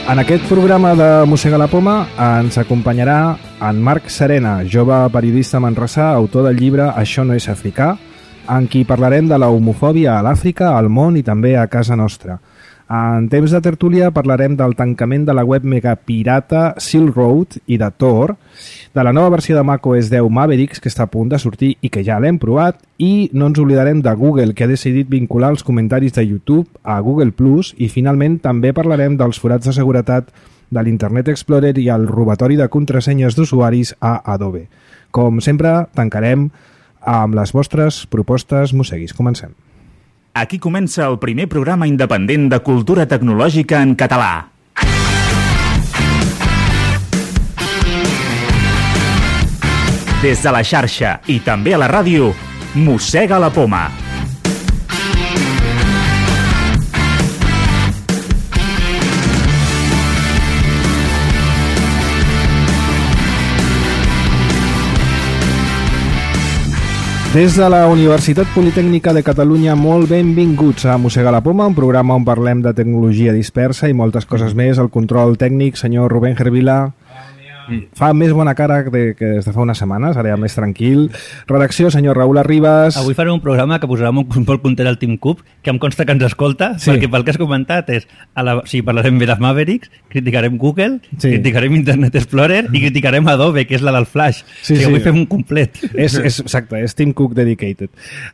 En aquest programa de Mossega la Poma ens acompanyarà en Marc Serena, jove periodista manresà, autor del llibre Això no és africà, en qui parlarem de la homofòbia a l'Àfrica, al món i també a casa nostra. En temps de tertúlia parlarem del tancament de la web megapirata Silk Road i de Tor, de la nova versió de macOS 10 Mavericks que està a punt de sortir i que ja l'hem provat, i no ens oblidarem de Google, que ha decidit vincular els comentaris de YouTube a Google Plus, i finalment també parlarem dels forats de seguretat de l'Internet Explorer i el robatori de contrasenyes d'usuaris a Adobe. Com sempre, tancarem amb les vostres propostes mosseguis. Comencem. Aquí comença el primer programa independent de cultura tecnològica en català. Des de la xarxa i també a la ràdio, Mossega la Poma. Des de la Universitat Politècnica de Catalunya, molt benvinguts a Mossega la Poma, un programa on parlem de tecnologia dispersa i moltes coses més. El control tècnic, senyor Rubén Gervila. Fa més bona cara que des de fa unes setmanes, ara ja més tranquil. Redacció, senyor Raül Arribas. Avui farem un programa que posarà molt content al Tim Cook, que em consta que ens escolta, sí. Perquè pel que has comentat és, parlarem bé de Mavericks, criticarem Google, sí. Criticarem Internet Explorer i criticarem Adobe, que és la del Flash. Sí, avui fem un complet. Exacte, és Tim Cook dedicated.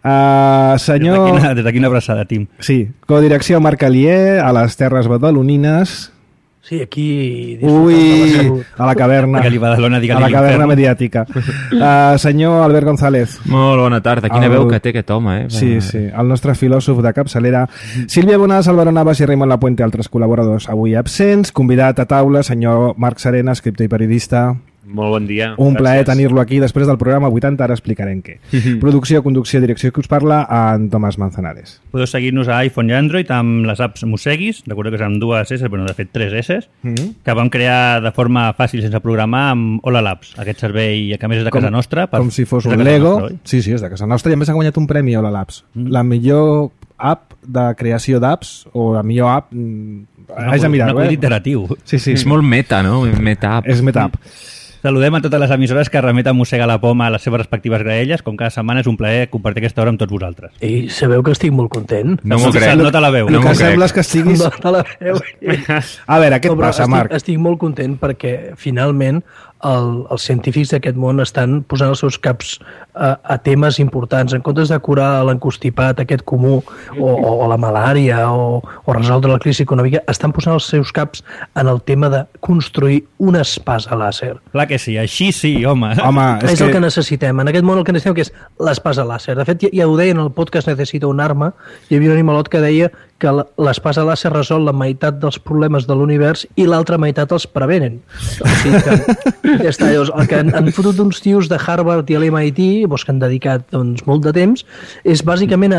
Senyor... Des d'aquí una abraçada, Tim. Sí, codirecció Marc Alier, a les Terres Badalonínes. Sí, aquí... Ui, a la caverna. A la caverna mediàtica. Senyor Albert González. Molt bona tarda. Quina veu que té aquest home, eh? Sí, el nostre filòsof de capçalera. Sílvia Bonàs, Álvaro Navas i Raimon Lapuente, altres col·laboradors avui absents. Convidat a taula, senyor Marc Serena, escriptor i periodista. Molt bon dia. Un plaer tenir-lo aquí després del programa 80, ara explicarem què. Producció, conducció, direcció, que us parla en Tomàs Manzanares. Podeu seguir-nos a iPhone i Android amb les apps Mosseguis, recordeu que és amb 2 S, però de fet 3 S, que vam crear de forma fàcil sense programar amb Hola Labs, aquest servei que a més és de casa nostra. Com si fos un Lego. Sí, és de casa nostra i a més ha guanyat un premi Hola Labs. La millor app de creació d'apps o la millor app... Haig de mirar-ho, iteratiu. Sí. És molt meta, no? Meta-app. És meta-app. Saludem a totes les emissores que remeten Mossega la Poma a les seves respectives graelles. Com cada setmana és un plaer compartir aquesta hora amb tots vosaltres. I sabeu que estic molt content? No m'ho crec. No te la veu. El que sembla és que estiguis... No te la veu. A veure, què et passa, Marc? Estic molt content perquè finalment els científics d'aquest món estan posant els seus caps a temes importants. En comptes de curar l'encostipat aquest comú o la malària o resoldre la crisi econòmica, estan posant els seus caps en el tema de construir una espasa làser. Clar que sí, així sí, home. És el que necessitem. En aquest món el que necessitem que és l'espasa làser. De fet, ja ho deia en el podcast Necesito un arma, hi havia un animalot que deia que l'espasa làser resol la meitat dels problemes de l'univers i l'altra meitat els prevenen. O sigui que ja està, el que han fotut uns tios de Harvard i l'MIT, que han dedicat molt de temps, és bàsicament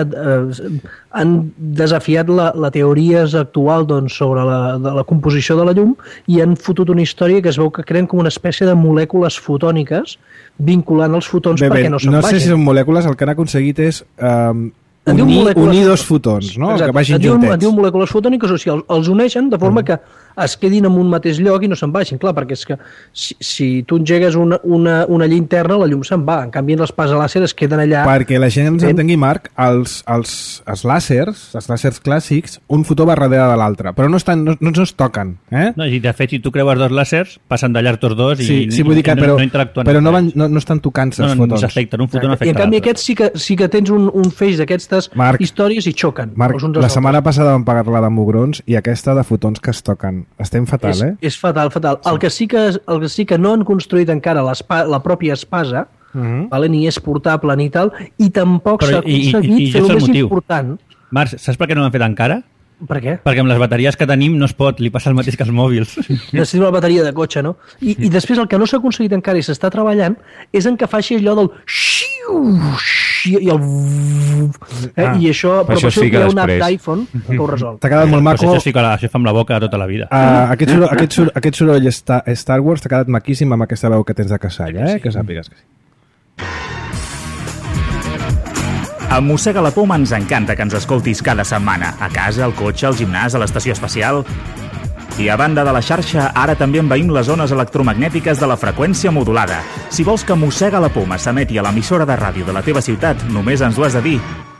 han desafiat la teoria actual sobre la composició de la llum i han fotut una història que es veu que creen com una espècie de molècules fotòniques vinculant els fotons perquè no se'n vagin. No sé si són molècules, el que han aconseguit és... unir dos fotons, no? Exacte. Que vagin juntets. En diu molècules fotòniques, o sigui, els uneixen de forma que es quedin en un mateix lloc i no se'n vagin. Clar, perquè és que si tu engegues una llinterna, la llum se'n va. En canvi, l'espasa làser es queden allà... Perquè la gent ens entengui, Marc, els làsers clàssics, un fotó va darrere de l'altre, però no es toquen. No, i de fet, si tu creues dos làsers, passen d'allà tots dos i no interactuen. Però no estan tocant-se els fotons. No s'afecten, un fotó no afecta l'altre. I en canvi aquests sí que tens un feix d'aquestes històries i xoquen. Marc, la setmana passada vam parlar de mugrons i aquesta de fotons que es toquen. Estem fatal, És fatal. El que sí que no han construït encara la pròpia espasa, ni és portable ni tal, i tampoc s'ha aconseguit fer el més important. Marc, saps per què no ho han fet encara? Per què? Perquè amb les bateries que tenim no es pot, li passa el mateix que als mòbils. Necessitem una bateria de cotxe, no? I després el que no s'ha aconseguit encara i s'està treballant és en que faci allò del i el... I això, però per això hi ha una app d'iPhone que ho resol. T'ha quedat molt maco. Això fa amb la boca tota la vida. Aquest soroll Star Wars t'ha quedat maquíssim amb aquesta veu que tens de Casalla, que sàpigues que sí. A Mossega la Poma ens encanta que ens escoltis cada setmana. A casa, al cotxe, al gimnàs, a l'estació espacial. I a banda de la xarxa, ara també envaïm les zones electromagnètiques de la freqüència modulada. Si vols que Mossega la Poma s'emeti a l'emissora de ràdio de la teva ciutat, només ens ho has de dir.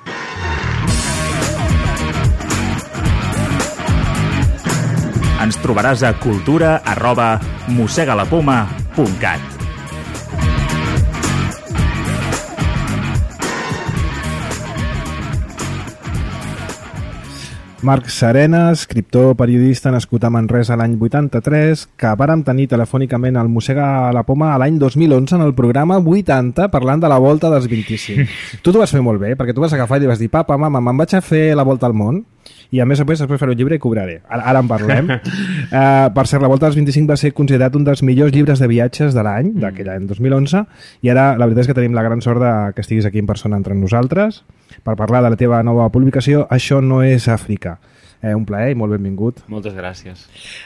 Ens trobaràs a cultura@mossegalapoma.cat. Marc Serena, escriptor, periodista, nascut a Manresa l'any 83, que vàrem tenir telefònicament al Mossega la Poma l'any 2011 en el programa 80 parlant de la volta dels 25. Tu t'ho vas fer molt bé, perquè tu vas agafar i li vas dir papa, mama, me'n vaig a fer la volta al món i a més després faré un llibre i cobraré. Ara en parlem. Per cert, la volta dels 25 va ser considerat un dels millors llibres de viatges de l'any, d'aquell any 2011, i ara la veritat és que tenim la gran sort de que estiguis aquí en persona entre nosaltres per parlar de la teva nova publicació Això no és Àfrica. Un plaer i molt benvingut. Moltes gràcies.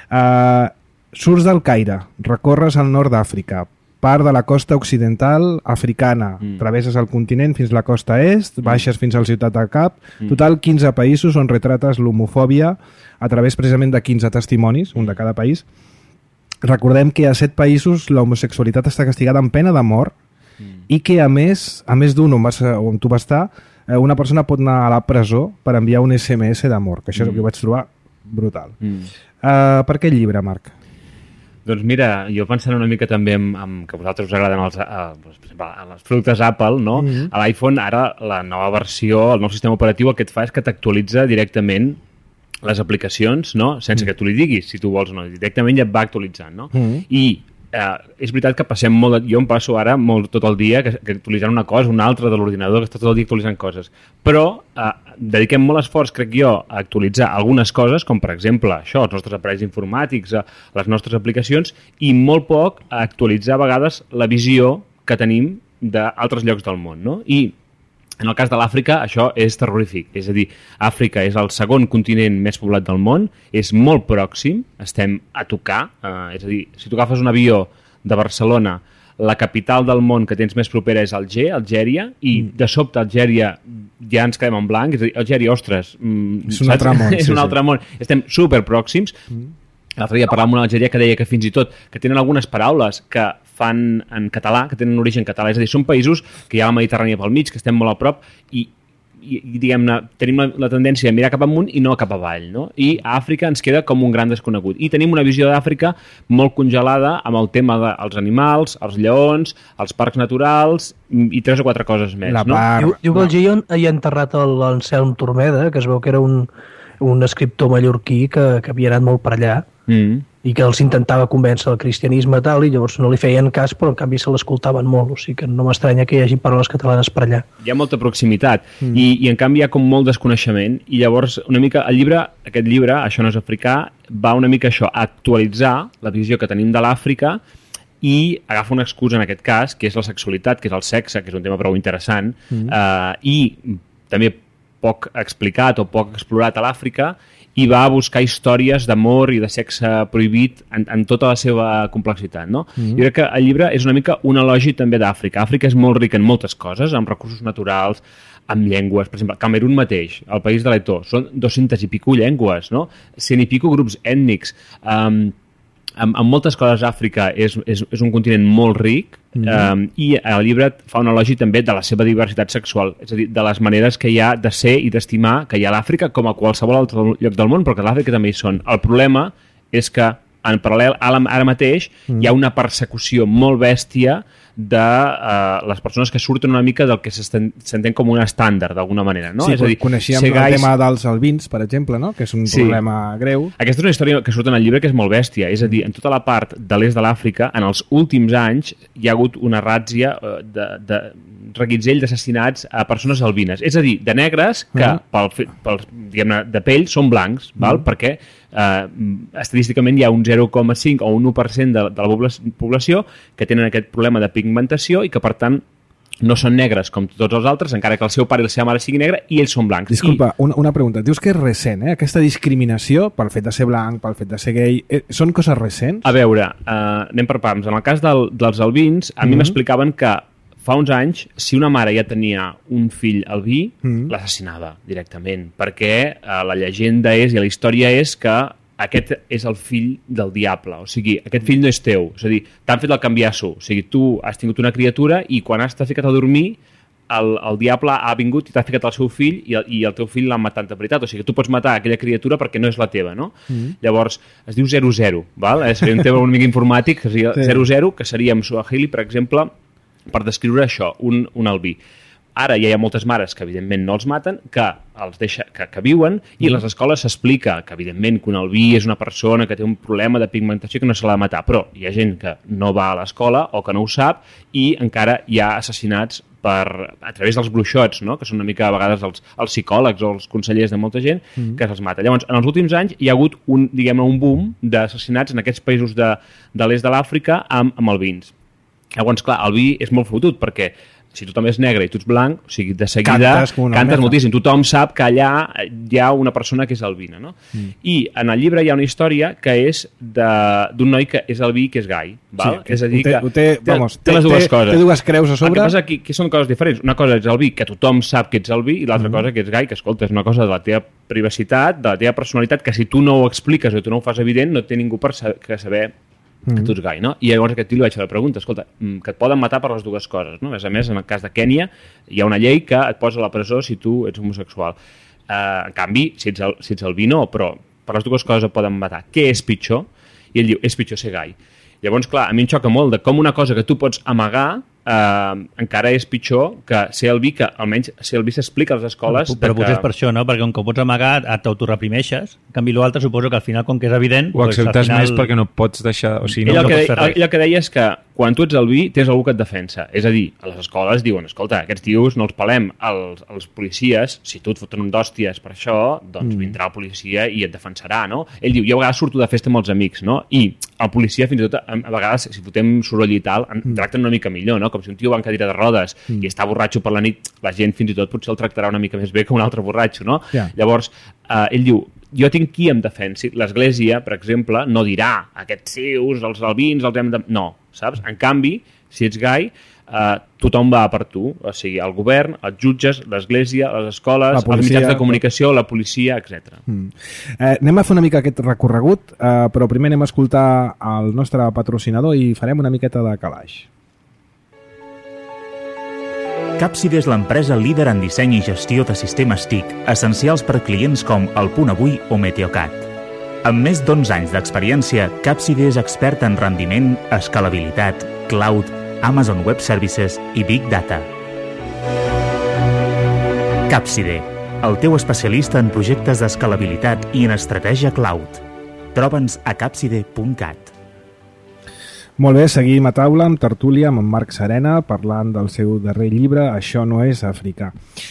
Surts del Caire, recorres al nord d'Àfrica, part de la costa occidental africana, travesses el continent fins a la costa est, baixes fins a la ciutat del Cap, total 15 països on retrates l'homofòbia a través precisament de 15 testimonis, un de cada país. Recordem que a 7 països l'homosexualitat està castigada amb pena de mort i que a més d'un on tu vas estar, una persona pot anar a la presó per enviar un SMS d'amor, que això és el que vaig trobar brutal. Per què el llibre, Marc? Doncs mira, jo pensant una mica també en que a vosaltres us agraden els productes Apple, no? A l'iPhone ara la nova versió, el nou sistema operatiu el que et fa és que t'actualitza directament les aplicacions, no? Sense que tu li diguis si tu vols o no, directament ja et va actualitzant, no? I és veritat que passem molt... Jo em passo ara tot el dia que actualitzant una cosa, una altra de l'ordinador, que està tot el dia actualitzant coses. Però dediquem molt esforç, crec jo, a actualitzar algunes coses, com per exemple això, els nostres aparells informàtics, les nostres aplicacions, i molt poc a actualitzar a vegades la visió que tenim d'altres llocs del món, no? I en el cas de l'Àfrica, això és terrorífic. És a dir, Àfrica és el segon continent més poblat del món, és molt pròxim, estem a tocar. És a dir, si tu agafes un avió de Barcelona, la capital del món que tens més propera és Alger, Algèria, i de sobte Algèria ja ens quedem en blanc. És a dir, Algèria, ostres... És un altre món. És un altre món. Estem superpròxims. L'altre dia parlàvem amb una algèria que deia que fins i tot que tenen algunes paraules que fan en català, que tenen un origen català. És a dir, són països que hi ha la Mediterrània pel mig, que estem molt a prop i diguem-ne, tenim la tendència a mirar cap amunt i no cap avall, no? I a Àfrica ens queda com un gran desconegut. I tenim una visió d'Àfrica molt congelada amb el tema dels animals, els lleons, els parcs naturals i 3 o 4 coses més. Diu que el Gion hi ha enterrat l'Anselm Turmeda, que es veu que era un escriptor mallorquí que havia anat molt per allà i que els intentava convèncer del cristianisme tal, i llavors no li feien cas, però en canvi se l'escoltaven molt, o sigui que no m'estranya que hi hagi paraules catalanes per allà. Hi ha molta proximitat i en canvi hi ha com molt desconeixement, i llavors una mica aquest llibre, Això no és Africà, va una mica això, a actualitzar la visió que tenim de l'Àfrica i agafa una excusa en aquest cas, que és la sexualitat, que és el sexe, que és un tema prou interessant, i també poc explicat o poc explorat a l'Àfrica, i va a buscar històries d'amor i de sexe prohibit en tota la seva complexitat, no? Jo crec que el llibre és una mica un elogi també d'Àfrica. Àfrica és molt rica en moltes coses, amb recursos naturals, amb llengües. Per exemple, Camerún mateix, el país de l'Eto, són 200 i pico llengües, no? 100 i pico grups ètnics. Amb moltes coses Àfrica és un continent molt ric, i el llibre fa un elogi també de la seva diversitat sexual, és a dir, de les maneres que hi ha de ser i d'estimar que hi ha a l'Àfrica com a qualsevol altre lloc del món, però que a l'Àfrica també hi són. El problema és que en paral·lel ara mateix hi ha una persecució molt bèstia de les persones que surten una mica del que s'entén com un estàndard, d'alguna manera, no? Sí, és a dir, coneixíem el tema dels albins, per exemple, no? Que és un problema greu. Aquesta és una història que surt en el llibre que és molt bèstia, és a dir, en tota la part de l'est de l'Àfrica, en els últims anys hi ha hagut una ràtzia de reguitzell d'assassinats a persones albines, és a dir, de negres que diguem-ne, de pell són blancs, val? Perquè estadísticament hi ha un 0,5 o un 1% de la població que tenen aquest problema de pigmentació i que per tant no són negres com tots els altres, encara que el seu pare i la seva mare sigui negre, i ells són blancs. Disculpa, una pregunta. Dius que és recent, aquesta discriminació pel fet de ser blanc, pel fet de ser gay, són coses recents? A veure, anem per parts. En el cas dels albins, a mi m'explicaven que fa uns anys, si una mare ja tenia un fill albí, l'assassinava directament, perquè la llegenda és, i la història és que aquest és el fill del diable, o sigui, aquest fill no és teu, és a dir, t'han fet el canviasso, o sigui, tu has tingut una criatura i quan has ficat a dormir el diable ha vingut i t'ha ficat el seu fill i el teu fill l'ha matat de veritat, o sigui, tu pots matar aquella criatura perquè no és la teva, no? Llavors, es diu 00, val? Seria un tema una mica informàtic, que seria 00, que seria en Swahili, per exemple, per descriure això, un albí. Ara ja hi ha moltes mares que evidentment no els maten, que viuen, i a les escoles s'explica que evidentment que un albí és una persona que té un problema de pigmentació que no se l'ha de matar, però hi ha gent que no va a l'escola o que no ho sap i encara hi ha assassinats a través dels bruixots, no? Que són una mica a vegades els psicòlegs o els consellers de molta gent que se'ls mata. Llavors, en els últims anys hi ha hagut un boom d'assassinats en aquests països de l'est de l'Àfrica amb albins. Llavors, clar, el vi és molt fotut perquè si tu també és negre i tu ets blanc, o sigui, de seguida cantes moltíssim. Tothom sap que allà hi ha una persona que és albina, no? I en el llibre hi ha una història que és d'un noi que és albí i que és gai, val? Sí, és a dir, que té les dues coses. Té dues creus a sobre. El que passa que són coses diferents. Una cosa és albí, que tothom sap que ets albí, i l'altra cosa que ets gai, que escolta, és una cosa de la teva privacitat, de la teva personalitat, que si tu no ho expliques o tu no ho fas evident, no té ningú per saber que tu ets gai, no? I llavors aquest tio li vaig fer la pregunta, escolta, que et poden matar per les dues coses, no? A més, en el cas de Kènia hi ha una llei que et posa a la presó si tu ets homosexual. En canvi, si ets albí no, però per les dues coses et poden matar. Què és pitjor? I ell diu, és pitjor ser gai. Llavors, clar, a mi em xoca molt de com una cosa que tu pots amagar encara és pitjor que ser albí, que almenys ser albí s'explica a les escoles. Però potser és per això, no? Perquè com que ho pots amagar, t'autoreprimeixes. En canvi, l'altre suposo que al final, com que és evident... Ho acceptes més perquè no pots deixar... O sigui, ell el que deia és que quan tu ets albí tens algú que et defensa. És a dir, a les escoles diuen, escolta, aquests tios no els pelem. Els policies, si tu et foten un d'hòsties per això, doncs vindrà el policia i et defensarà, no? Ell diu, jo a vegades surto de festa amb els amics, no? I el policia, fins i tot, a vegades, si fotem soroll i tal, tracten una mica millor, no? Com si un tio va en cadira de rodes i està borratxo per la nit, la gent fins i tot potser el tractarà una mica més bé que un altre borratxo, no? Yeah. Llavors, ell diu, jo tinc qui em defensi. L'Església, per exemple, no dirà aquests seus, els albins, els hem de... No, saps? En canvi, si ets gai, tothom va per tu, o sigui, el govern, els jutges, l'Església, les escoles, els mitjans de comunicació, la policia, etc. Anem a fer una mica aquest recorregut, però primer anem a escoltar el nostre patrocinador i farem una miqueta de calaix. Capside és l'empresa líder en disseny i gestió de sistemes TIC, essencials per clients com El Punt Avui o Meteocat. Amb més d'11 anys d'experiència, Capside és expert en rendiment, escalabilitat, cloud, Amazon Web Services i Big Data. Capside, el teu especialista en projectes d'escalabilitat i en estratègia cloud. Troba'ns a capside.cat. Molt bé, seguim a taula amb tertúlia amb en Marc Serena parlant del seu darrer llibre Això no és Àfrica.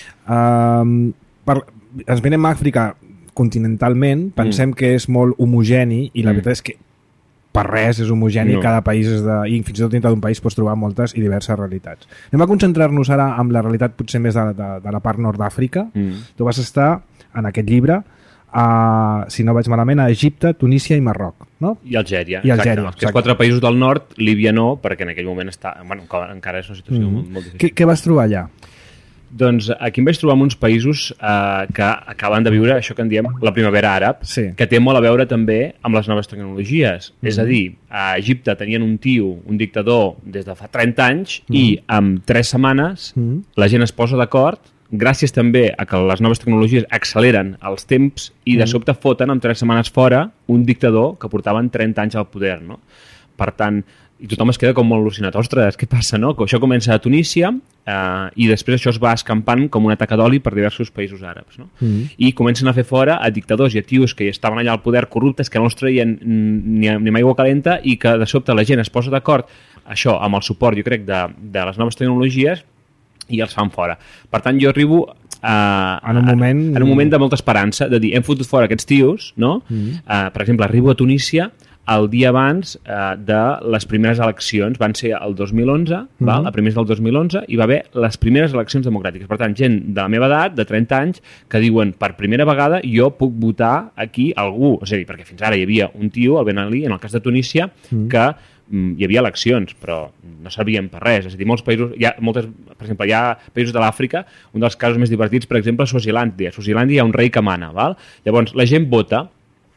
Ens venem a Àfrica continentalment, pensem que és molt homogeni i la veritat és que per res és homogeni, cada país i fins i tot dintre d'un país pots trobar moltes i diverses realitats. Anem a concentrar-nos ara amb la realitat potser més de la part nord d'Àfrica. Tu vas estar en aquest llibre si no vaig malament, a Egipte, Tunísia i Marroc, no? I Algèria. Aquests 4 països del nord, Líbia no, perquè en aquell moment encara és una situació molt difícil. Què vas trobar allà? Doncs aquí em vaig trobar en uns països que acaben de viure això que en diem la primavera àrab, que té molt a veure també amb les noves tecnologies. És a dir, a Egipte tenien un tio, un dictador, des de fa 30 anys i en 3 setmanes la gent es posa d'acord, gràcies també a que les noves tecnologies acceleren els temps i de sobte foten en 3 setmanes fora un dictador que portaven 30 anys al poder, no? Per tant, i tothom es queda com molt al·lucinat. Ostres, què passa, no? Que això comença a Tunísia i després això es va escampant com una taca d'oli per diversos països àrabs, no? I comencen a fer fora a dictadors i a tios que estaven allà al poder corruptes, que no els traien ni amb aigua calenta i que de sobte la gent es posa d'acord, això, amb el suport, jo crec, de les noves tecnologies i els fan fora. Per tant, jo arribo en un moment de molta esperança, de dir, hem fotut fora aquests tios, no? Per exemple, arribo a Tunísia el dia abans de les primeres eleccions, van ser el 2011, a primers del 2011, i va haver les primeres eleccions democràtiques. Per tant, gent de la meva edat, de 30 anys, que diuen, per primera vegada jo puc votar aquí algú. És a dir, perquè fins ara hi havia un tio, el Ben Ali, en el cas de Tunísia, que hi havia eleccions, però no servien per res. És a dir, molts països, per exemple, hi ha països de l'Àfrica, un dels casos més divertits, per exemple, Swazilàndia. A Swazilàndia hi ha un rei que mana, val? Llavors, la gent vota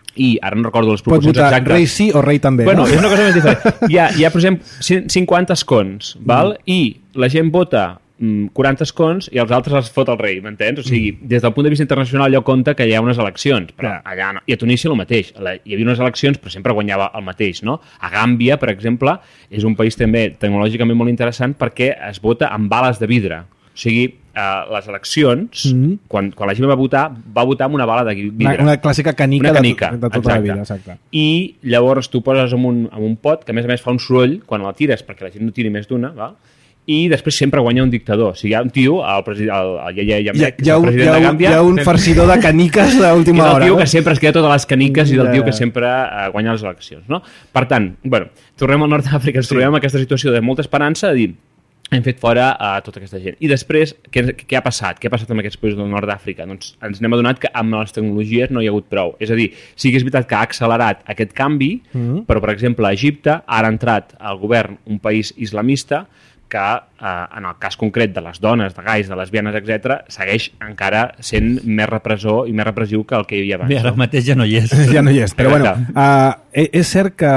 i ara no recordo les Pot proporcions votar exactes. rei sí o rei també. Bueno, no? és una cosa més diferent. Hi ha per exemple, 50 escons, val? I la gent vota 40 escons i els altres els fot el rei, m'entens? O sigui, des del punt de vista internacional allò compta que hi ha unes eleccions, però allà no. I a Tunísia el mateix. Hi havia unes eleccions, però sempre guanyava el mateix, no? A Gàmbia, per exemple, és un país també tecnològicament molt interessant perquè es vota amb bales de vidre. O sigui, les eleccions, quan la gent va votar amb una bala de vidre. Una clàssica canica, una canica de tota la vida. Exacte. I llavors tu poses en un pot, que a més fa un soroll quan la tires, perquè la gent no tiri més d'una, val? I després sempre guanya un dictador. O sigui, hi ha un tio, el president de Gàmbia... Hi ha un farcidor de caniques d'última hora. És el tio que sempre es queda totes les caniques i del tio que sempre guanya les eleccions. No? Per tant, bueno, tornem al nord d'Àfrica, ens trobem en aquesta situació de molta esperança, de dir, hem fet fora a tota aquesta gent. I després, què ha passat? Què ha passat amb aquests països del nord d'Àfrica? Doncs ens n'hem adonat que amb les tecnologies no hi ha hagut prou. És a dir, sí que és veritat que ha accelerat aquest canvi, però, per exemple, a Egipte ara ha entrat al govern un país islamista que, en el cas concret de les dones, de gais, de lesbianes, etc., segueix encara sent més repressor i més repressiu que el que hi havia abans. Bé, ara mateix ja no hi és. Ja no hi és, però bueno, és cert que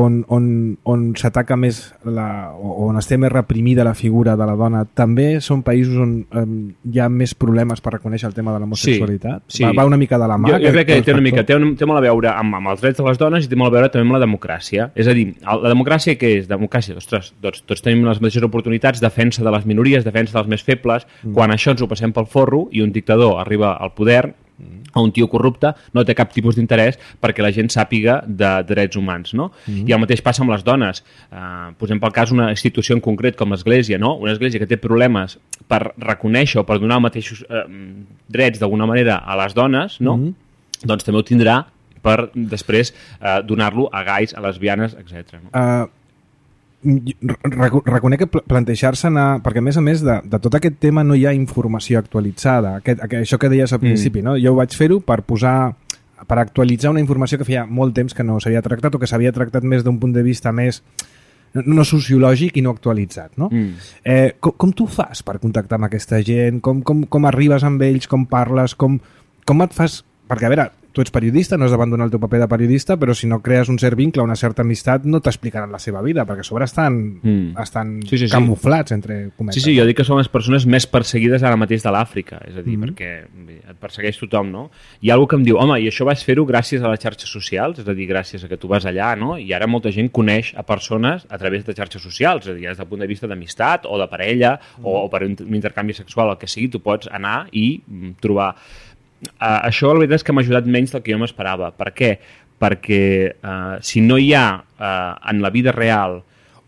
on s'ataca més, on es té més reprimida la figura de la dona, també són països on hi ha més problemes per reconèixer el tema de l'homosexualitat? Sí. Va una mica de la mà? Jo crec que té molt a veure amb els drets de les dones i té molt a veure també amb la democràcia. És a dir, la democràcia què és? Democràcia, ostres, tots tenim les mateixes oportunitats, defensa de les minories, defensa dels més febles. Quan això ens ho passem pel forro i un dictador arriba al poder, o un tio corrupte, no té cap tipus d'interès perquè la gent sàpiga de drets humans, no? I el mateix passa amb les dones. Posem pel cas una institució en concret com l'Església, no? Una església que té problemes per reconèixer o per donar els mateixos drets d'alguna manera a les dones, no? Doncs també ho tindrà per després donar-lo a gais, a lesbianes, etc. No? Reconec que plantejar-se anar... Perquè, a més de tot aquest tema no hi ha informació actualitzada. Això que deies al principi, no? Jo ho vaig fer-ho per actualitzar una informació que feia molt temps que no s'havia tractat o que s'havia tractat més d'un punt de vista més no sociològic i no actualitzat, no? Com tu fas per contactar amb aquesta gent? Com arribes amb ells? Com parles? Com et fas... Perquè, a veure, tu ets periodista, no has d'abandonar el teu paper de periodista, però si no crees un cert vincle, una certa amistat, no t'explicaran la seva vida, perquè a sobre estan camuflats, entre cometes. Sí, jo dic que són les persones més perseguides ara mateix de l'Àfrica, és a dir, perquè et persegueix tothom, no? Hi ha algú que em diu, home, i això vas fer-ho gràcies a les xarxes socials, és a dir, gràcies a que tu vas allà, no? I ara molta gent coneix a persones a través de xarxes socials, és a dir, des del punt de vista d'amistat o de parella o per un intercanvi sexual, el que sigui, tu pots anar i trobar... Això la veritat és que m'ha ajudat menys del que jo m'esperava. Per què? Perquè si no hi ha en la vida real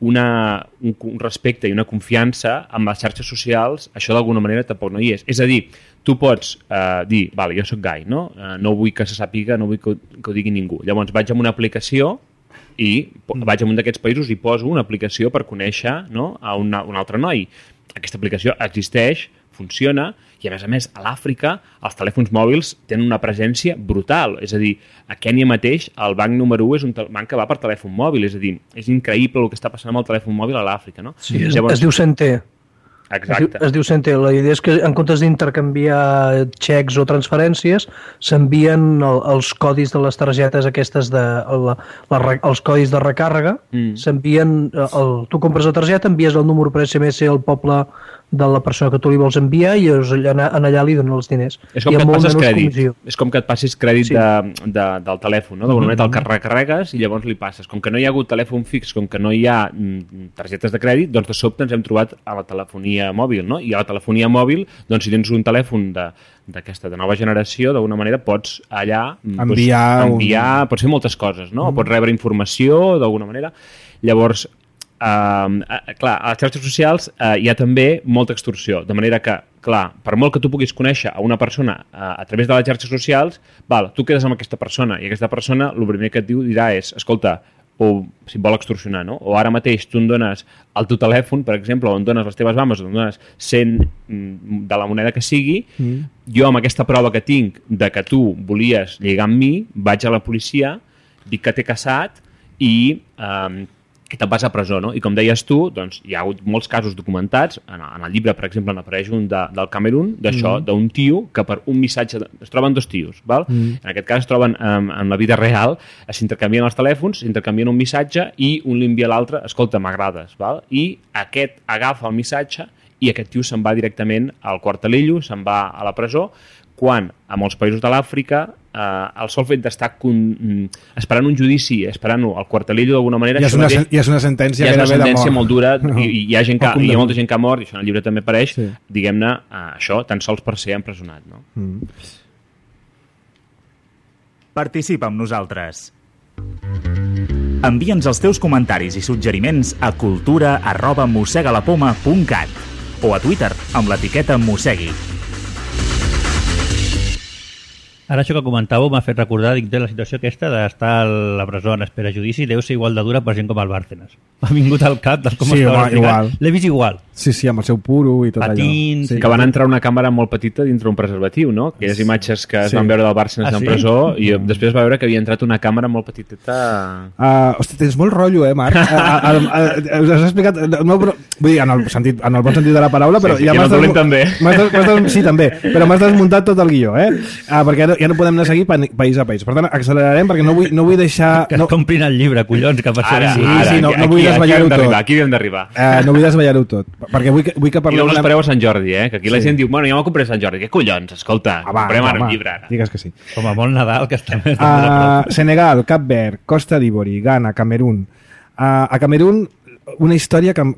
un respecte i una confiança amb les xarxes socials, això d'alguna manera tampoc no hi és. És a dir, tu pots dir, vale, jo soc gai, no? No vull que se sàpiga, no vull que ho digui ningú. Llavors vaig amb una aplicació i vaig a un d'aquests països i poso una aplicació per conèixer, no, a un altre noi. Aquesta aplicació existeix, funciona, i a més a l'Àfrica els telèfons mòbils tenen una presència brutal, és a dir, a Kènia mateix el banc número 1 és un banc que va per telèfon mòbil, és a dir, és increïble el que està passant amb el telèfon mòbil a l'Àfrica, no? Sí, es diu Centé. Exacte. Es diu Centé. La idea és que en comptes d'intercanviar xecs o transferències s'envien els codis de les targetes aquestes els codis de recàrrega, s'envien, tu compres la targeta, envies el número per SMS al poble de la persona que tu li vols enviar i allà li donen els diners. És com que et passes crèdit. És com que et passis crèdit del telèfon, no? D'alguna manera el recarregues i llavors li passes. Com que no hi ha hagut telèfon fix, com que no hi ha targetes de crèdit, doncs de sobte ens hem trobat a la telefonia mòbil, no? I a la telefonia mòbil, doncs si tens un telèfon d'aquesta de nova generació, d'alguna manera pots allà enviar pots fer moltes coses, no? Pots rebre informació d'alguna manera. Llavors, clar, a les xarxes socials hi ha també molta extorsió, de manera que, clar, per molt que tu puguis conèixer a una persona a través de les xarxes socials, tu quedes amb aquesta persona i aquesta persona el primer que et dirà és, escolta, o si et vol extorsionar, no? O ara mateix tu em dones el teu telèfon, per exemple, o em dones les teves mames, o em dones 100 de la moneda que sigui, jo amb aquesta prova que tinc de que tu volies lligar amb mi, vaig a la policia, dic que t'he casat i i te'n vas a presó, no? I com deies tu, doncs, hi ha hagut molts casos documentats. En el llibre, per exemple, n'apareix un del Camerún, d'això, d'un tio que per un missatge... Es troben dos tios, val? En aquest cas es troben en la vida real, s'intercanvien els telèfons, s'intercanvien un missatge i un li envia a l'altre, escolta, m'agrades, val? I aquest agafa el missatge i aquest tio se'n va directament al quartelillo, se'n va a la presó, quan a molts països de l'Àfrica el sol fet d'estar esperant un judici, esperant-ho al quartelillo d'alguna manera... Ja és una sentència molt dura i hi ha molta gent que ha mort, i això en el llibre també apareix, diguem-ne, això tan sols per ser empresonat. No? Participa amb nosaltres. Envia'ns els teus comentaris i suggeriments a cultura@mossegalapoma.cat o a Twitter amb l'etiqueta Mossegui. Ara això que comentàveu m'ha fet recordar la situació aquesta d'estar a la presó en espera judici deu ser igual de dura per gent com el Bárcenas. M'ha vingut al cap de com estava explicant. L'he vist igual. Sí, amb el seu puro i tot patins, allò. Que van entrar una càmera molt petita dintre un preservatiu, no? Aquelles imatges que es van veure del Bárcenas en presó i després va veure que havia entrat una càmera molt petiteta... Hosti, tens molt rotllo, Marc? Has explicat... Vull dir, en el bon sentit de la paraula, però ja m'has desmuntat... Sí, també, però m'has desmuntat tot el guió, perquè ja no podem anar a seguir país a país. Per tant, accelerarem perquè no vull deixar... Que es comprin el llibre, collons, que per ser... Sí, no vull desvetllar-ho tot. Aquí hem d'arribar. No vull desvetllar-ho tot, perquè vull que parlem... I no l'espereu a Sant Jordi, que aquí la gent diu, bueno, ja m'ho compré a Sant Jordi. Què collons? Escolta, comprem ara un llibre. Digues que sí. Com a molt Nadal, que està més... Senegal, Cap Verd, Costa d'Ivori, Ghana, Camerún. A Camerún, una història que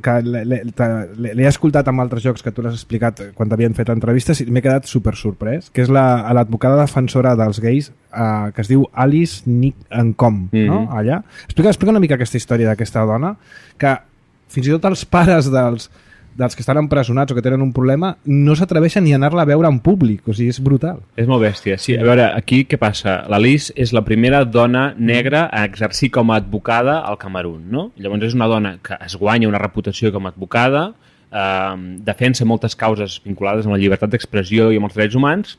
l'he escoltat en altres jocs que tu l'has explicat quan t'havien fet entrevistes i m'he quedat super sorprès, que és l'advocada defensora dels gais que es diu Alice Nkomo, no? Allà. Explica una mica aquesta història d'aquesta dona, que fins i tot els pares dels que estan empresonats o que tenen un problema no s'atreveixen ni a anar-la a veure en públic, o sigui, és brutal. És molt bèstia, sí. A veure, aquí què passa? L'Alice és la primera dona negra a exercir com a advocada al Camerún, no? Llavors és una dona que es guanya una reputació com a advocada, defensa moltes causes vinculades amb la llibertat d'expressió i amb els drets humans,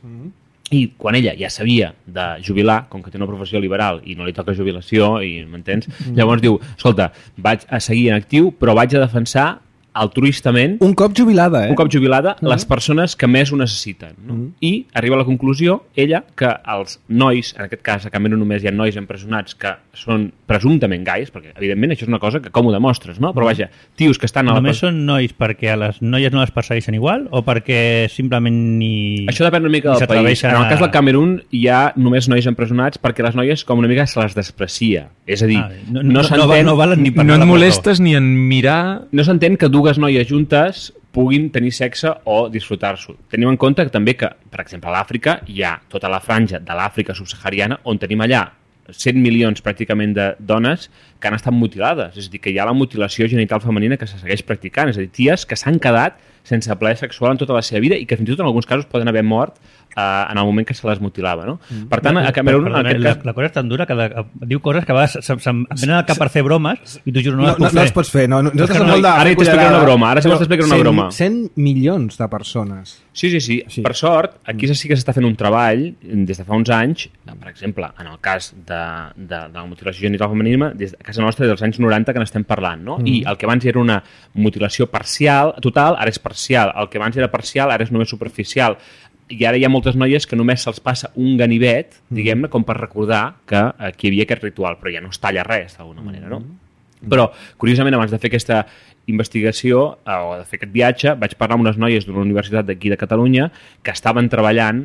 i quan ella ja s'havia de jubilar, com que té una professió liberal i no li toca jubilació, i m'entens? Llavors diu, escolta, vaig a seguir en actiu, però vaig a defensar altruistament... Un cop jubilada, Un cop jubilada, les persones que més ho necessiten. No? I arriba a la conclusió, ella, que els nois, en aquest cas a Camerún només hi ha nois empresonats que són presumptament gais, perquè evidentment això és una cosa que com ho demostres, no? Però vaja, tios que estan... Només són nois perquè a les noies no les persegueixen igual o perquè simplement ni... Això depèn una mica del país. En el cas del Camerún hi ha només nois empresonats perquè les noies com una mica se les desprecia. És a dir, no valen ni per no et molestes ni en mirar... No s'entén que dues noies juntes puguin tenir sexe o disfrutar-s'ho. Tenim en compte també que, per exemple, a l'Àfrica hi ha tota la franja de l'Àfrica subsahariana on tenim allà 100 milions pràcticament de dones que han estat mutilades. És a dir, que hi ha la mutilació genital femenina que se segueix practicant. És a dir, ties que s'han quedat sense plaer sexual en tota la seva vida i que fins i tot en alguns casos poden haver mort en el moment que se les mutilava. No? Per tant, a Camerún... La cosa és tan dura que diu coses que a vegades se'm venen al cap per fer bromes i t'ho juro, no les puc fer. No les pots fer. Ara t'explicaré una broma. Ara t'explicaré una broma. 100 milions de persones. Sí. Per sort, aquí sí que s'està fent un treball des de fa uns anys, per exemple, en el cas de la mutilació genital femenina, des de casa nostra dels anys 90 que n'estem parlant, no? I el que abans era una mutilació parcial, total, ara és parcial. El que abans era parcial, ara és només superficial. I ara hi ha moltes noies que només se'ls passa un ganivet, diguem-ne, com per recordar que aquí hi havia aquest ritual, però ja no es talla res, d'alguna manera, no? Però, curiosament, abans de fer aquesta investigació o de fer aquest viatge, vaig parlar amb unes noies d'una universitat d'aquí de Catalunya que estaven treballant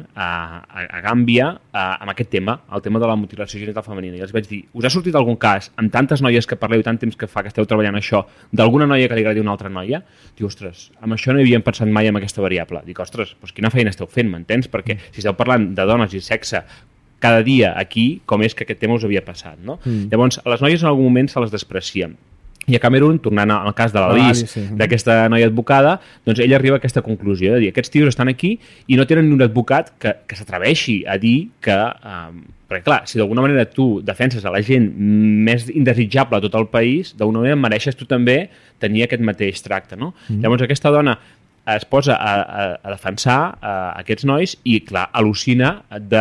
a Gàmbia amb aquest tema, el tema de la mutilació genital femenina. I els vaig dir, us ha sortit algun cas, amb tantes noies que parleu i tant temps que fa que esteu treballant això, d'alguna noia que li agradi una altra noia? Diu, ostres, amb això no hi havíem pensat mai amb aquesta variable. Dic, ostres, doncs quina feina esteu fent, m'entens? Perquè si esteu parlant de dones i sexe cada dia aquí, com és que aquest tema us havia passat, no? Llavors, a les noies en algun moment se les desprecia. I a Camerún, tornant al cas de l'Alice, d'aquesta noia advocada, doncs ella arriba a aquesta conclusió de dir, aquests tios estan aquí i no tenen ni un advocat que s'atreveixi a dir que... perquè clar, si d'alguna manera tu defenses a la gent més indesitjable a tot el país, d'alguna manera mereixes tu també tenir aquest mateix tracte, no? Llavors aquesta dona es posa a defensar aquests nois i, clar, al·lucina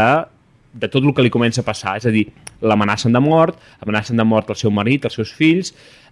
de tot el que li comença a passar, és a dir, l'amenacen de mort el seu marit, els seus fills,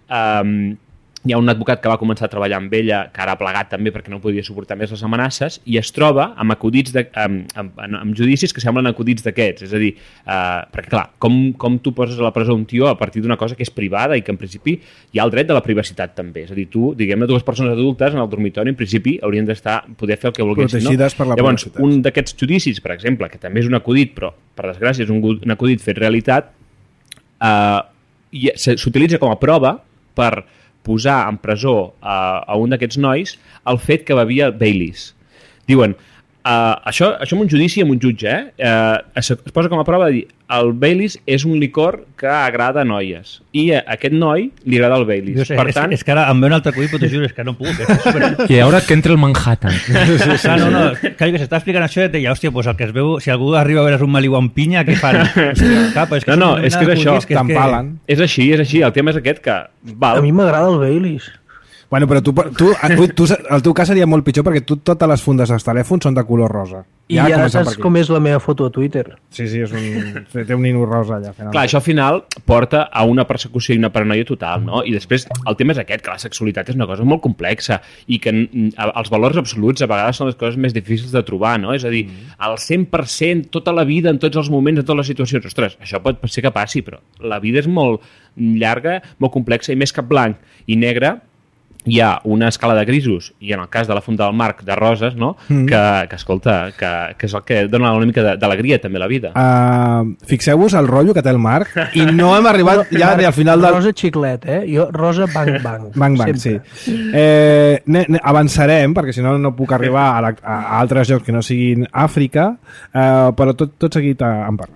hi ha un advocat que va començar a treballar amb ella, que ara ha plegat també perquè no podia suportar més les amenaces, i es troba amb acudits amb judicis que semblen acudits d'aquests. És a dir, perquè clar, com tu poses a la presó un tio a partir d'una cosa que és privada i que en principi hi ha el dret de la privacitat també. És a dir, tu, diguem-ne, dues persones adultes en el dormitori en principi haurien poder fer el que volguessin. Protegides per la Llavors, privacitat. un d'aquests judicis, per exemple, que també és un acudit, però per desgràcia és un acudit fet realitat, s'utilitza com a prova per posar en presó a un d'aquests nois el fet que bevia Baileys. Diuen, això en un judici amb un jutge, es posa com a prova de dir el Baileys és un licor que agrada a noies i a aquest noi li agrada el Baileys. Per tant... És que ara em ve un altre acudit, però t'ho juro, és que no puc. I ara que entra el Manhattan. No, que s'està explicant això i et deia, hòstia, doncs el que es veu, si algú arriba a veure's un maliu amb pinya, què fan? No, és que és això. T'empalen. És així. El tema és aquest que... A mi m'agrada el Baileys. Bueno, però el teu cas seria molt pitjor perquè totes les fundes dels telèfons són de color rosa. I ja saps com és la meva foto a Twitter. Sí, té un nino rosa allà. Clar, això al final porta a una persecució i una paranoia total, no? I després el tema és aquest, que la sexualitat és una cosa molt complexa i que els valors absoluts a vegades són les coses més difícils de trobar, no? És a dir, al 100%, tota la vida, en tots els moments, en totes les situacions. Ostres, això pot ser que passi, però la vida és molt llarga, molt complexa i més que blanc i negre hi ha una escala de grisos i en el cas de la funda del Marc de roses, no? Que escolta, que és el que dona una mica d'alegria també a la vida. Fixeu-vos el rotllo que té el Marc i no hem arribat ja ni al final del... Rosa xiclet, Jo rosa bang bang. Bang bang, sí. Avançarem, perquè si no no puc arribar a altres llocs que no siguin Àfrica, però tot seguit en parlem.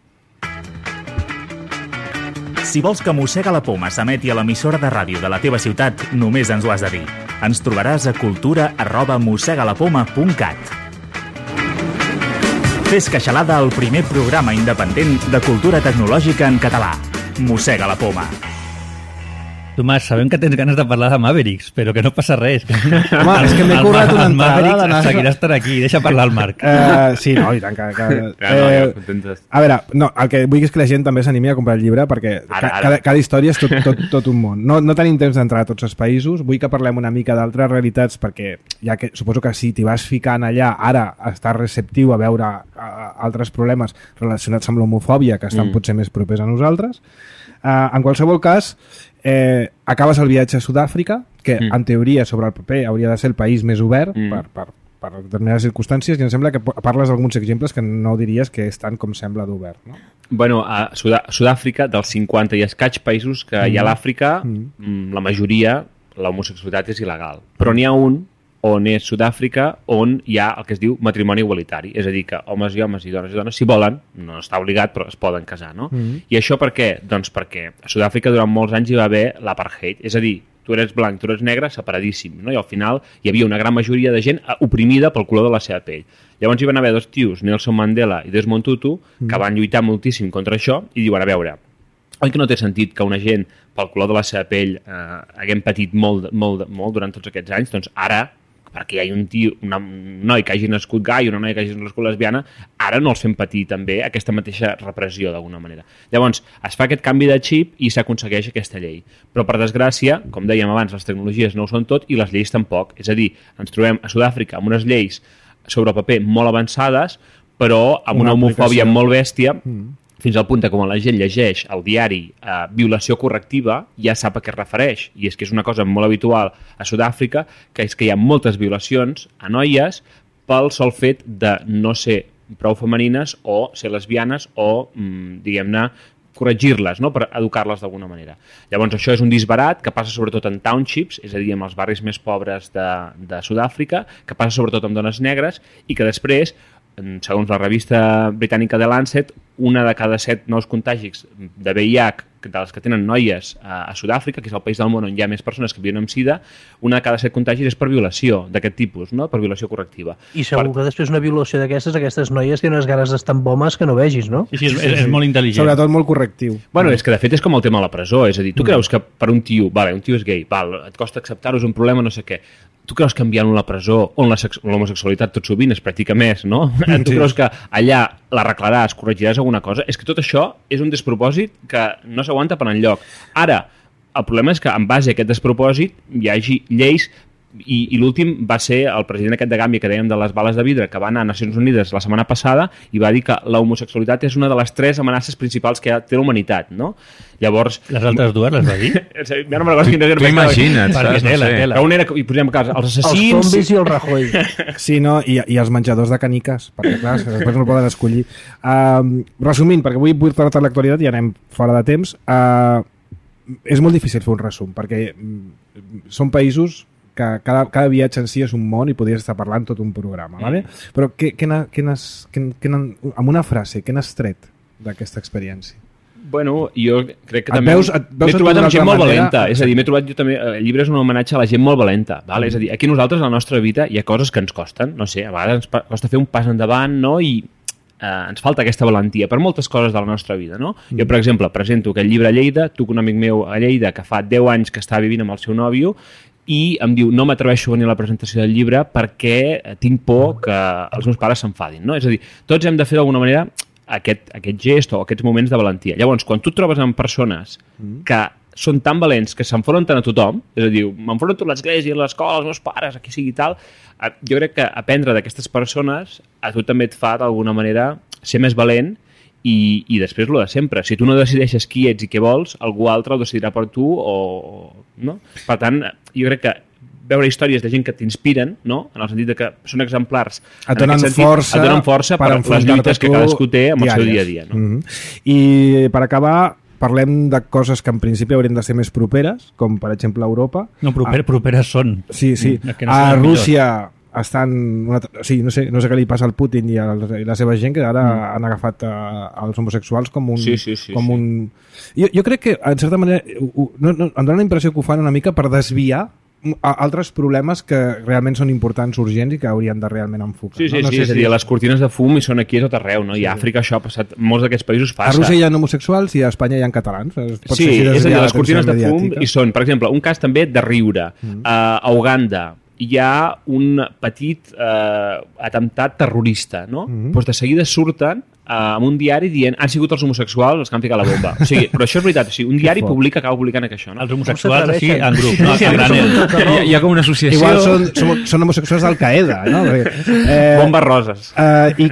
Si vols que Mossega la Poma s'emeti a l'emissora de ràdio de la teva ciutat, només ens ho has de dir. Ens trobaràs a cultura@mossegalapoma.cat. Fes queixalada al primer programa independent de cultura tecnològica en català. Mossega la Poma. Tomàs, sabem que tens ganes de parlar de Mavericks, però que no passa res. Home, és que m'he currat una entrada... Mavericks seguirà estant aquí, deixa parlar el Marc. Sí, no, i tant que... A veure, no, el que vull és que la gent també s'animi a comprar el llibre, perquè cada història és tot un món. No tenim temps d'entrar a tots els països, vull que parlem una mica d'altres realitats, perquè ja que suposo que si t'hi vas ficant allà, ara estàs receptiu a veure altres problemes relacionats amb l'homofòbia, que estan potser més propers a nosaltres. En qualsevol cas, acabes el viatge a Sud-àfrica, que en teoria sobre el paper hauria de ser el país més obert per determinades circumstàncies, i em sembla que parles d'alguns exemples que no diries que és tant com sembla d'obert, no? Bueno, a Sud-àfrica, dels 50 i escaig països que hi ha a l'Àfrica, la majoria, l'homosexualitat és il·legal. Però n'hi ha un on és Sud-àfrica, on hi ha el que es diu matrimoni igualitari, és a dir, que homes i dones, si volen, no està obligat, però es poden casar, no? I això per què? Doncs perquè a Sud-àfrica durant molts anys hi va haver l'apartheid, és a dir, tu eres blanc, tu eres negre, separadíssim, no? I al final hi havia una gran majoria de gent oprimida pel color de la seva pell. Llavors hi van haver dos tios, Nelson Mandela i Desmond Tutu, que van lluitar moltíssim contra això i diuen, a veure, oi que no té sentit que una gent pel color de la seva pell haguem patit molt durant tots aquests anys? Doncs ara, perquè hi ha un noi que hagi nascut gai i una noia que hagi nascut lesbiana, ara no els fem patir també aquesta mateixa repressió d'alguna manera. Llavors, es fa aquest canvi de xip i s'aconsegueix aquesta llei. Però, per desgràcia, com dèiem abans, les tecnologies no ho són tot i les lleis tampoc. És a dir, ens trobem a Sud-àfrica amb unes lleis sobre el paper molt avançades, però amb una homofòbia molt bèstia, fins al punt que quan la gent llegeix el diari violació correctiva ja sap a què es refereix, i és que és una cosa molt habitual a Sud-àfrica, que és que hi ha moltes violacions a noies pel sol fet de no ser prou femenines o ser lesbianes o, diguem-ne, corregir-les, no? Per educar-les d'alguna manera. Llavors això és un disbarat que passa sobretot en townships, és a dir, en els barris més pobres de Sud-àfrica, que passa sobretot amb dones negres i que després, segons la revista britànica The Lancet, una de cada 7 nous contagis de VIH de les que tenen noies a Sud-àfrica, que és el país del món on hi ha més persones que viuen amb sida, una de cada 7 contagis és per violació d'aquest tipus, no? Per violació correctiva. I segur que després una violació aquestes noies tenen unes ganes d'estar amb homes que no vegis, no? Sí, és molt intel·ligent. Sobretot molt correctiu. Bueno, és que de fet és com el tema de la presó, és a dir, tu creus que per un tio, un tio és gay, et costa acceptar-ho, és un problema, no sé què. Tu creus que enviant-lo a la presó, on l'homosexualitat tot sovint es practica més, no? Tu creus que allà l'arreglaràs, corregiràs alguna cosa? És que tot això és un despropòsit que no s'aguanta per enlloc. Ara, el problema és que en base a aquest despropòsit hi hagi lleis i l'últim va ser el president aquest de Gàmbia que dèiem de les bales de vidre, que va anar a Nacions Unides la setmana passada i va dir que la homosexualitat és una de les 3 amenaces principals que té la humanitat, no? Llavors... Les altres dues les va dir? Ja no me'n recordo Tu imagina't, saps? No sé. que un era, i posem cas, els assassins... Els zombis i el Rajoy. Sí, no? I els menjadors de caniques, perquè clar, després no poden escollir. Resumint, perquè avui vull tractar l'actualitat i anem fora de temps, és molt difícil fer un resum, perquè són països que cada viatge en si és un món i podries estar parlant tot un programa, ¿vale? Però amb una frase, què n'has tret d'aquesta experiència? Bueno, jo crec que també veus m'he trobat amb gent molt valenta, és a dir, m'he trobat jo també, el llibre és un homenatge a la gent molt valenta, és a dir, aquí nosaltres a la nostra vida hi ha coses que ens costen, no sé, a vegades ens costa fer un pas endavant, no?, i ens falta aquesta valentia per moltes coses de la nostra vida, no? Jo, per exemple, presento aquest llibre a Lleida, tu un amic meu a Lleida que fa 10 anys que està vivint amb el seu nòvio i em diu, no m'atreveixo a venir a la presentació del llibre perquè tinc por que els meus pares s'enfadin, no? És a dir, tots hem de fer d'alguna manera aquest gest o aquests moments de valentia. Llavors, quan tu et trobes amb persones que són tan valents que s'enfronten a tothom, és a dir, m'enfronto a l'església, a l'escola, als meus pares, a qui sigui tal, jo crec que aprendre d'aquestes persones a tu també et fa d'alguna manera ser més valent i després lo de sempre. Si tu no decideixes qui ets i què vols, algú altre ho decidirà per tu no? Per tant, jo crec que veure històries de gent que t'inspiren, no? En el sentit de que són exemplars, et donen força per les lluites que cadascú té amb el seu dia a dia. No? I per acabar, parlem de coses que en principi haurien de ser més properes, com per exemple Europa. No, properes són. Sí. A Rússia estan... no sé què li passa al Putin i la seva gent, que ara han agafat els homosexuals com un... Sí. Jo crec que, en certa manera, em dóna la impressió que ho fan una mica per desviar altres problemes que realment són importants, urgents i que haurien de realment enfocar. Sí, és a dir, les cortines de fum hi són aquí a tot arreu, no? I a Àfrica això ha passat, molts d'aquests països passa. A Rússia hi ha homosexuals i a Espanya hi ha catalans. Sí, és a dir, les cortines de fum hi són, per exemple, un cas també de riure. A Uganda hi ha un petit atemptat terrorista, no? Doncs de seguida surten amb un diari dient han sigut els homosexuals els que han ficat la bomba. O sigui, però això és veritat, o sigui, un diari acaba publicant això, no? Els homosexuals així en grup, no? Hi ha com una associació... Igual són homosexuals d'Al-Qaeda, no? Bombes roses. I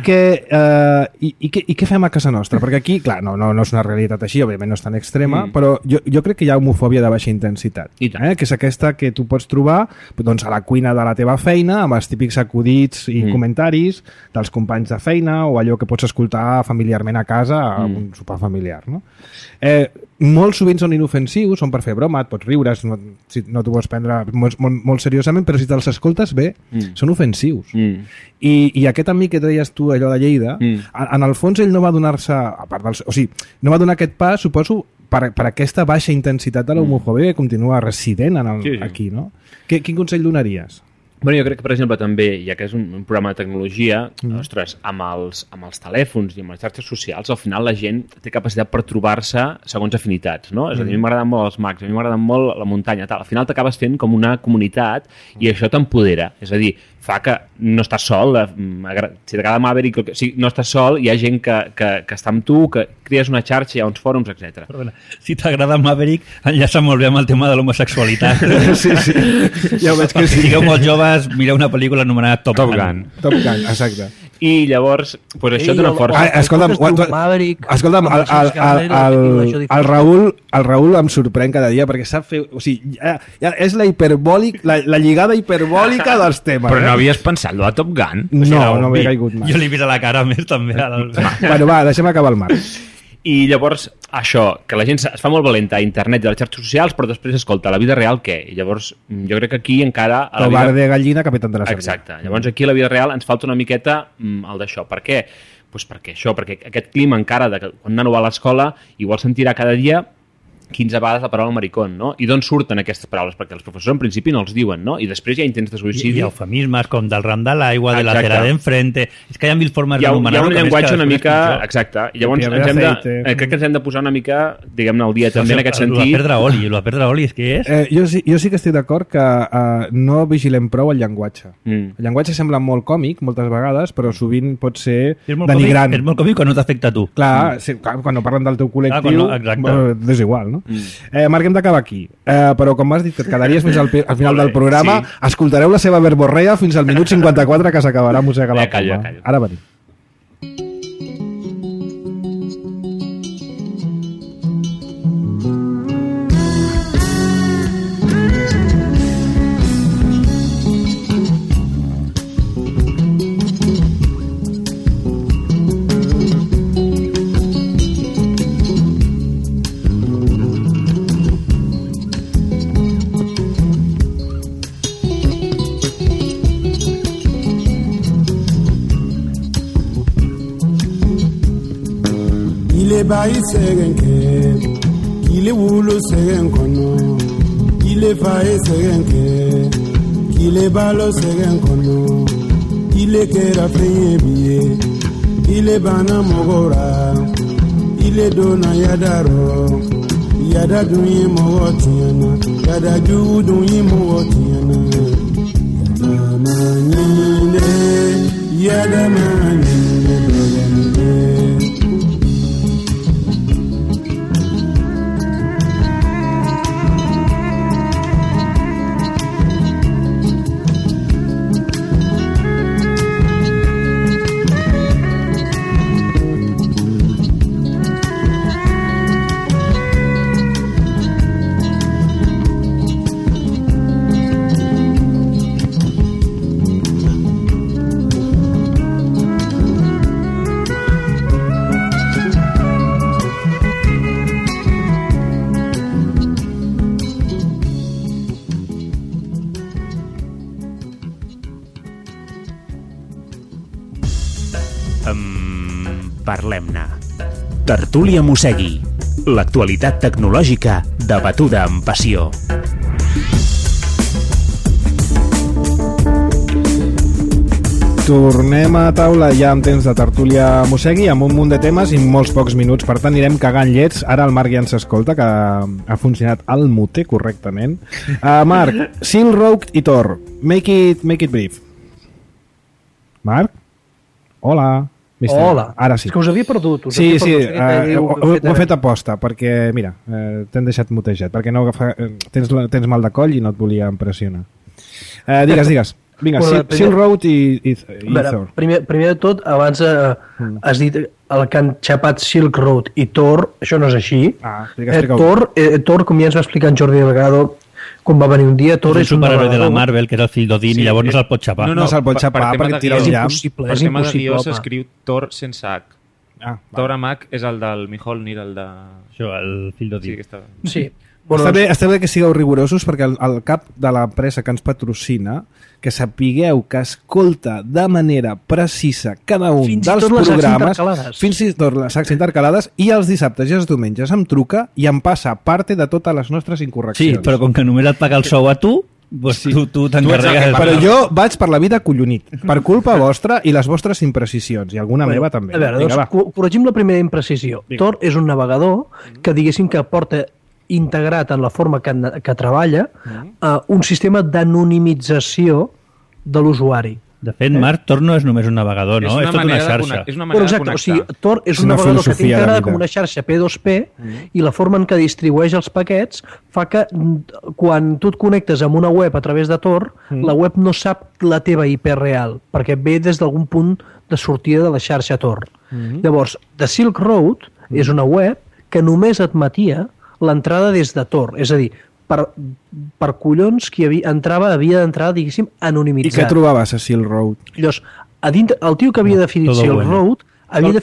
què fem a casa nostra? Perquè aquí, clar, no és una realitat així, òbviament no és tan extrema, però jo crec que hi ha homofòbia de baixa intensitat, que és aquesta que tu pots trobar doncs, a la cuina de la teva feina, amb els típics acudits i comentaris dels companys de feina o allò que pots escoltar familiarment a casa a un sopar familiar, no? Molt sovint són inofensius, són per fer broma, et pots riure, no t'ho vols prendre molt seriosament, però si te'ls escoltes bé, són ofensius. I aquest amic que deies tu, allò de Lleida, en el fons ell no va donar-se, no va donar aquest pas, suposo, per aquesta baixa intensitat de l'homofòbia que continua resident aquí, no? Quin consell donaries? Bueno, jo crec que, per exemple, també, ja que és un programa de tecnologia, ostres, amb els telèfons i amb les xarxes socials, al final la gent té capacitat per trobar-se segons afinitats, no? És a dir, a mi m'agraden molt els mags, a mi m'agraden molt la muntanya, tal. Al final t'acabes fent com una comunitat i això t'empodera. És a dir, fa que no estàs sol, si t'agrada Maverick, no estàs sol, hi ha gent que està amb tu, que crees una xarxa, hi ha uns fòrums, etc. Si t'agrada Maverick, enllaça molt bé amb el tema de l'homosexualitat. Sí. Ja ho veig que sí. Sigueu molt joves, mireu una pel·lícula anomenada Top Gun. Top Gun, exacte. I llavors, doncs això dona força. Escolta'm, el Raül em sorprèn cada dia perquè sap fer... O sigui, és la lligada hiperbòlica dels temes. Però no havies pensat a Top Gun? No m'he caigut mai. Jo li he vist a la cara més també. Bueno, va, deixem acabar el Marc. I llavors, això, que la gent es fa molt valenta a internet i a les xarxes socials, però després, escolta, la vida real què? I llavors, jo crec que aquí encara... Tobar de gallina, capitán de la sardina. Exacte. Llavors aquí a la vida real ens falta una miqueta el d'això. Per què? Doncs perquè aquest clima encara de que quan un nano va a l'escola igual sentirà cada dia 15 vegades la paraula maricón, no? I d'on surten aquestes paraules? Perquè els professors en principi no els diuen, no? I després hi ha intents de suïcidi. I eufemismes com del ram de l'aigua, de la cera d'enfrente... És que hi ha mil formes Hi d'anomenar-ho. ha un llenguatge una mica... Exacte. I llavors crec que ens hem de posar una mica, diguem-ne, al dia també en aquest sentit. Lo de perdre oli, és que és... Jo sí que estic d'acord que no vigilem prou el llenguatge. El llenguatge sembla molt còmic, moltes vegades, però sovint pot ser denigrant. És molt còmic quan no t'afecta a tu. Clar, quan no parlen del teu col·lectiu, és igual, no? Marc, hem d'acabar aquí. Però com m'has dit que et quedaries fins al final del programa, escoltareu la seva verborrea fins al minut 54 que s'acabarà Mossega la Poma. Ara venim. Bayi segen ke kile wulu segen kono kile faye segen ke kile balo segen kono kile kera feye biye kile bana mogora kile dona yadaro yada dunyi mogo tiyana yada ju dunyi mogo tiyana yada manyine yada manyine dogamide. Parlem-ne. Tertúlia Mossegui. L'actualitat tecnològica debatuda amb passió. Tornem a taula ja amb temps de Tertúlia Mossegui, amb un munt de temes i molts pocs minuts, per tant anirem cagant llets. Ara el Marc ja ens escolta, que ha funcionat el mute correctament. Marc, Silk Road i Tor, make it brief. Marc? Hola. Mister. Hola. Ara sí. És que us havia perdut. Sí, ho he fet aposta, perquè, mira, t'hem deixat mutejat, perquè no tens mal de coll i no et volia impressionar. Digues. Vinga, Silk Road i Thor. Primer de tot, abans has dit el que han xapat Silk Road i Thor, això no és així. Thor, com ja ens va explicar en Jordi Delgado, quan va venir un dia, Thor és un superheroi de la Marvel, que és el fill d'Odin, i llavors no se'l pot xapar. No se'l pot xapar perquè tira el llamp. Per tema de guió s'escriu Thor sense H. Thor amb H és el del Mjolnir, el de... Això, el fill d'Odin. Sí. Està bé que sigueu rigorosos, perquè el cap de l'empresa que ens patrocina, que sapigueu que escolta de manera precisa cada un dels programes, fins i tot les sacs intercalades, i els dissabtes i els diumenges em truca i em passa parte de totes les nostres incorreccions. Sí, però com que només et paga el sou a tu, pues sí. tu t'encarregues. Però jo vaig per la vida collonit, per culpa vostra i les vostres imprecisions, i alguna meva també. A veure, corregim la primera imprecisió. Thor és un navegador que diguéssim que porta integrat en la forma que treballa un sistema d'anonimització de l'usuari. De fet, Marc, Thor no és només un navegador, no? És tota una xarxa. És una manera de connectar. O sigui, Thor és un navegador que té integrada com una xarxa P2P i la forma en què distribueix els paquets fa que quan tu et connectes amb una web a través de Thor, la web no sap la teva IP real, perquè ve des d'algun punt de sortida de la xarxa Thor. Llavors, The Silk Road és una web que només admetia l'entrada des de Tor, és a dir, per collons qui havia d'entrar, diguéssim, anonimitzat. I què trobaves a Silk Road? Llavors, el tio que havia definit Silk Road havia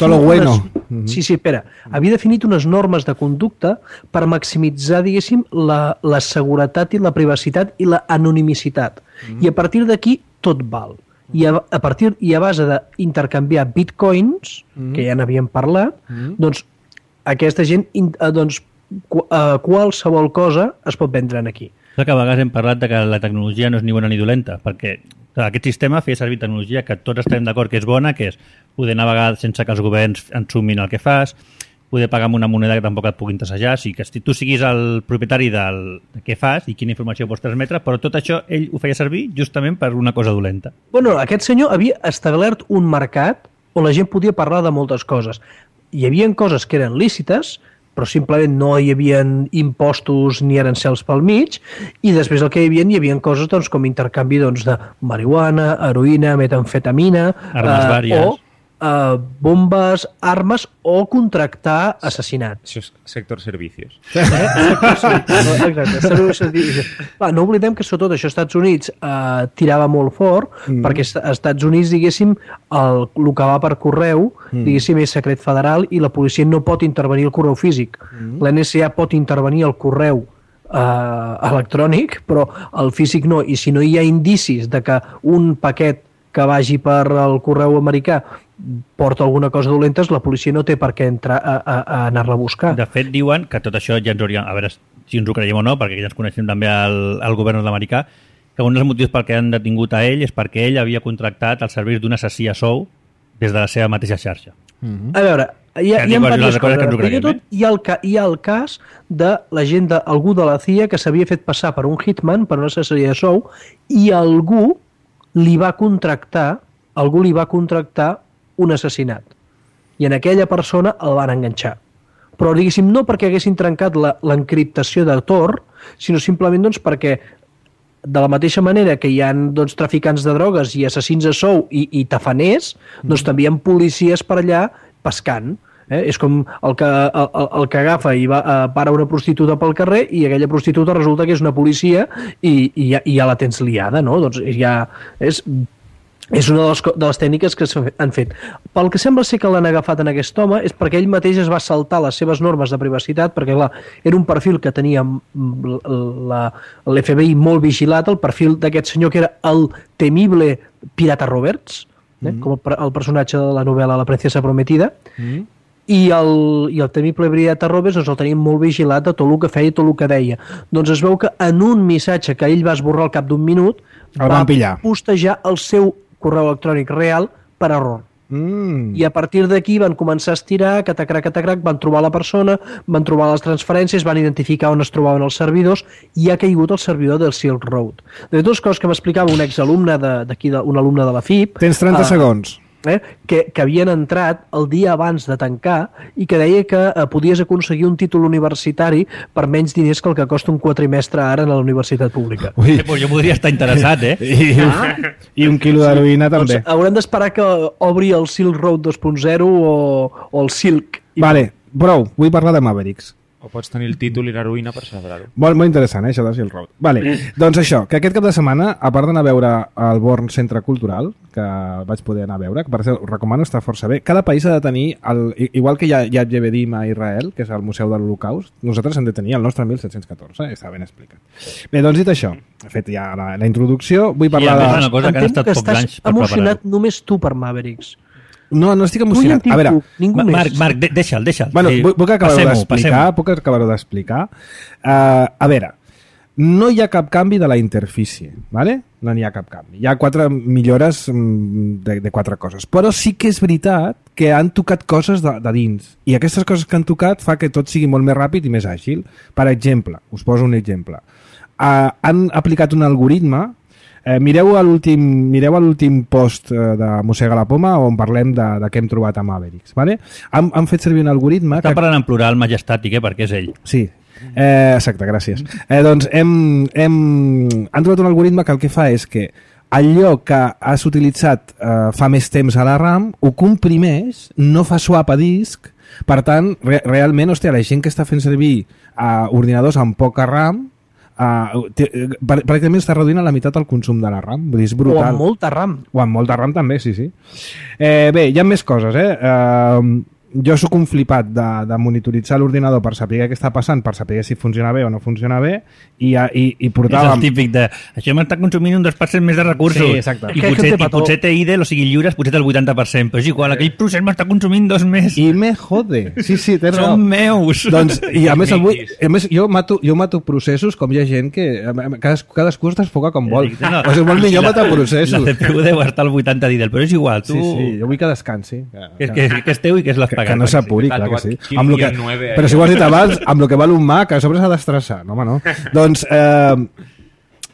definit unes normes de conducta per maximitzar, diguéssim, la seguretat i la privacitat i la anonimicitat. I a partir d'aquí tot val. I a base d'intercanviar bitcoins, que ja n'havíem parlat, doncs aquesta gent qualsevol cosa es pot vendre aquí. Que a vegades hem parlat de que la tecnologia no és ni bona ni dolenta, perquè aquest sistema feia servir tecnologia que tots estem d'acord que és bona, que és poder navegar sense que els governs ensumin el que fas, poder pagar amb una moneda que tampoc et puguin tassejar, o sigui que tu siguis el propietari de què fas i quina informació pots transmetre, però tot això ell ho feia servir justament per una cosa dolenta. Bueno, aquest senyor havia establert un mercat on la gent podia parlar de moltes coses. Hi havia coses que eren lícites, però simplement no hi havia impostos ni arancels pel mig, i després el que hi havia coses doncs, com intercanvi doncs, de marihuana, heroïna, metamfetamina, armes vàries, bombes, armes o contractar assassinats. Això és sector servicios. Exacte. No oblidem que sobretot això als Estats Units tirava molt fort, perquè als Estats Units, diguéssim, el que va per correu, diguéssim, és secret federal i la policia no pot intervenir el correu físic. L'NSA pot intervenir el correu electrònic, però el físic no. I si no hi ha indicis de que un paquet que vagi per el correu americà porta alguna cosa dolenta, la policia no té per què entrar a anar-la a buscar. De fet, diuen que tot això ja ens hauria... A veure si ens ho creiem o no, perquè ja ens coneixem també al govern nord-americà, que un dels motius per què han detingut a ell és perquè ell havia contractat els serveis d'un assassí a sou des de la seva mateixa xarxa. A veure, hi ha diverses coses. Primer de tot, hi ha el cas de la gent d'algú de la CIA que s'havia fet passar per un hitman, per una assassí a sou, i algú li va contractar un assassinat. I en aquella persona el van enganxar. Però, diguéssim, no perquè haguessin trencat l'encriptació de Tor, sinó simplement doncs, perquè de la mateixa manera que hi ha doncs, traficants de drogues i assassins a sou i tafaners, doncs també hi ha policies per allà pescant. És com el que agafa i para una prostituta pel carrer i aquella prostituta resulta que és una policia i ja la tens liada, no? Doncs ja és una de les tècniques que s'han fet. Pel que sembla ser que l'han agafat en aquest home és perquè ell mateix es va saltar les seves normes de privacitat, perquè clar, era un perfil que tenia l'FBI molt vigilat, el perfil d'aquest senyor que era el temible Pirata Roberts, com el personatge de la novel·la La princesa prometida, i el temible Pirata Roberts doncs, el tenim molt vigilat de tot el que feia i tot el que deia. Doncs es veu que en un missatge que ell va esborrar al cap d'un minut va postejar el seu correu electrònic real per error. I a partir d'aquí van començar a estirar, catacrac, van trobar la persona, van trobar les transferències, van identificar on es trobaven els servidors i ha caigut el servidor del Silk Road. De totes coses que m'explicava un exalumne d'aquí, un alumne de la FIP... Tens 30 segons. Que havien entrat el dia abans de tancar i que deia que podies aconseguir un títol universitari per menys diners que el que costa un quatrimestre ara a la universitat pública. Jo podria estar interessat, I un quilo d'heroïna també. Doncs haurem d'esperar que obri el Silk Road 2.0 o el Silk. Vale, prou, vull parlar de Mavericks. O pots tenir el títol i l'heroïna per celebrar-ho. Molt interessant, això de Silk Road. Vale. Doncs això, que aquest cap de setmana, a part d'anar a veure el Born Centre Cultural, que vaig poder anar a veure, que per cert, ho recomano, està força bé, cada país ha de tenir, igual que hi ha Yad Yevedim a Israel, que és el Museu de l'Holocaust, nosaltres hem de tenir el nostre 1714, està ben explicat. Bé, doncs dit això, he fet ja la introducció, vull parlar de... Una cosa que han estat pocs anys per emocionat només tu per Mavericks. No estic emocionat. A veure, Marc, deixa'l. Bueno, puc acabar-ho d'explicar. A veure, no hi ha cap canvi de la interfície, ¿vale? No n'hi ha cap canvi. Hi ha 4 millores de 4 coses. Però sí que és veritat que han tocat coses de dins. I aquestes coses que han tocat fa que tot sigui molt més ràpid i més àgil. Per exemple, us poso un exemple. Han aplicat un algoritme. Mireu a l'últim post de Mossega la Poma on parlem de què hem trobat a Mavericks, ¿vale? Han fet servir un algoritme... Està parlant en plural majestàtic, perquè és ell. Sí, exacte, gràcies. Doncs han trobat un algoritme que el que fa és que allò que has utilitzat fa més temps a la RAM ho comprimeix, no fa swap a disc, per tant, realment, hòstia, la gent que està fent servir ordinadors amb poca RAM pràcticament està reduint a la meitat el consum de la RAM, vull dir, és brutal. O amb molta RAM. O amb molta RAM també, sí. Bé, hi ha més coses, jo sóc un flipat de monitoritzar l'ordinador per saber què està passant, per saber si funciona bé o no funciona bé, i portàvem... És el típic de, això m'està consumint un 2% més de recursos. Sí, exacte. I potser té IDE, o sigui, lliures, potser té el 80%, però és igual, aquell procés m'està consumint 2 més. I me jode. Sí, tens raó. Són meus. Doncs, i a més, jo mato processos com hi ha gent que cadascú es desfoca com vol. No, és molt millor matar processos. La CPU deu estar al 80 d'IDE, però és igual. Tu... Sí, jo vull que descansi. Que és teu i que és l'has pagat. Que no s'apuri, clar que sí. Però si ho has dit abans, amb el que val un Mac, a sobre s'ha d'estressar. No, home, no. Doncs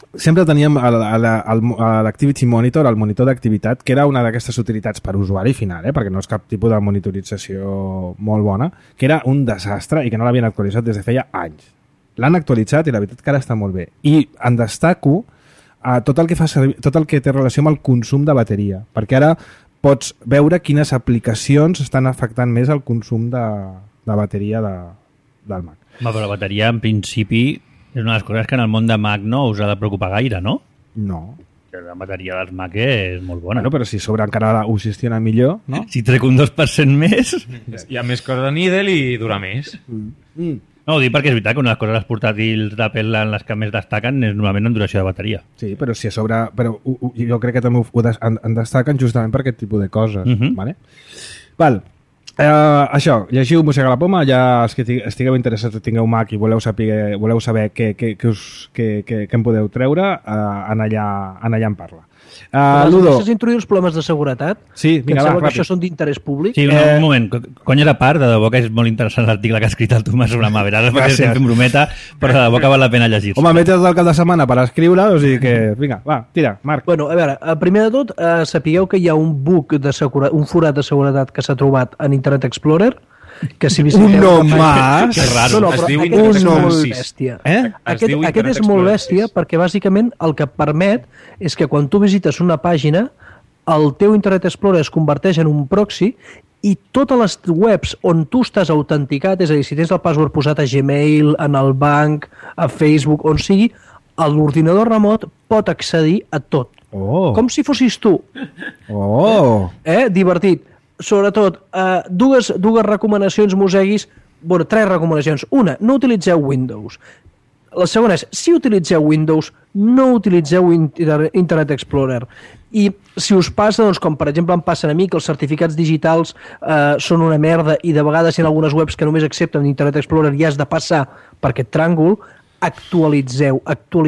sempre teníem a l'Activity Monitor, el monitor d'activitat, que era una d'aquestes utilitats per usuari final, perquè no és cap tipus de monitorització molt bona, que era un desastre i que no l'havien actualitzat des de feia anys. L'han actualitzat i la veritat que ara està molt bé. I en destaco tot el que fa servir, tot el que té relació amb el consum de bateria, perquè ara pots veure quines aplicacions estan afectant més el consum de bateria del Mac. Però la bateria, en principi, és una de les coses que en el món de Mac no us ha de preocupar gaire, no? No. La bateria dels Mac és molt bona. Bueno, però si sobre encara ho gestiona millor, no? Si trec un 2% més... Hi ha més coses de Needle i dura més. No, ho dic perquè és veritat que una de les coses dels portàtils d'Apple en les que més destaquen és normalment en duració de bateria. Sí, però si a sobre... Però jo crec que també en destaquen justament per aquest tipus de coses. Vale? Val. Això, llegiu Mossega la Poma, ja els que estigueu interessats o tingueu Mac i voleu saber què en podeu treure, en allà en parla. Ludo. Deixes introduir els problemes de seguretat? Sí, vinga, va, ràpid. Que això són d'interès públic? Sí, un moment. Conya de part, de debò que és molt interessant l'article que ha escrit el Tomàs sobre Maver. Ara estem fent brometa, però de debò que val la pena llegir-se. Home, metes del cap de setmana per escriure, o sigui que... Vinga, va, tira, Marc. Bueno, a veure, primer de tot, sapigueu que hi ha un bug un forat de seguretat que s'ha trobat en Internet Explorer, que si visiteu... Un nom más? Que raro. No, però aquest és molt bèstia. Aquest és molt bèstia perquè bàsicament el que permet és que quan tu visites una pàgina el teu Internet Explorer es converteix en un proxy i totes les webs on tu estàs autenticat, és a dir, si tens el password posat a Gmail, en el banc, a Facebook, on sigui, l'ordinador remot pot accedir a tot. Com si fossis tu. Divertit. Sobretot, dues recomanacions mosseguis, bueno, 3 recomanacions. Una, no utilitzeu Windows. La segona és, si utilitzeu Windows, no utilitzeu Internet Explorer. I si us passa, doncs, com per exemple em passen a mi, que els certificats digitals són una merda i de vegades hi ha algunes webs que només accepten Internet Explorer i has de passar per aquest tràngol, actualitzeu,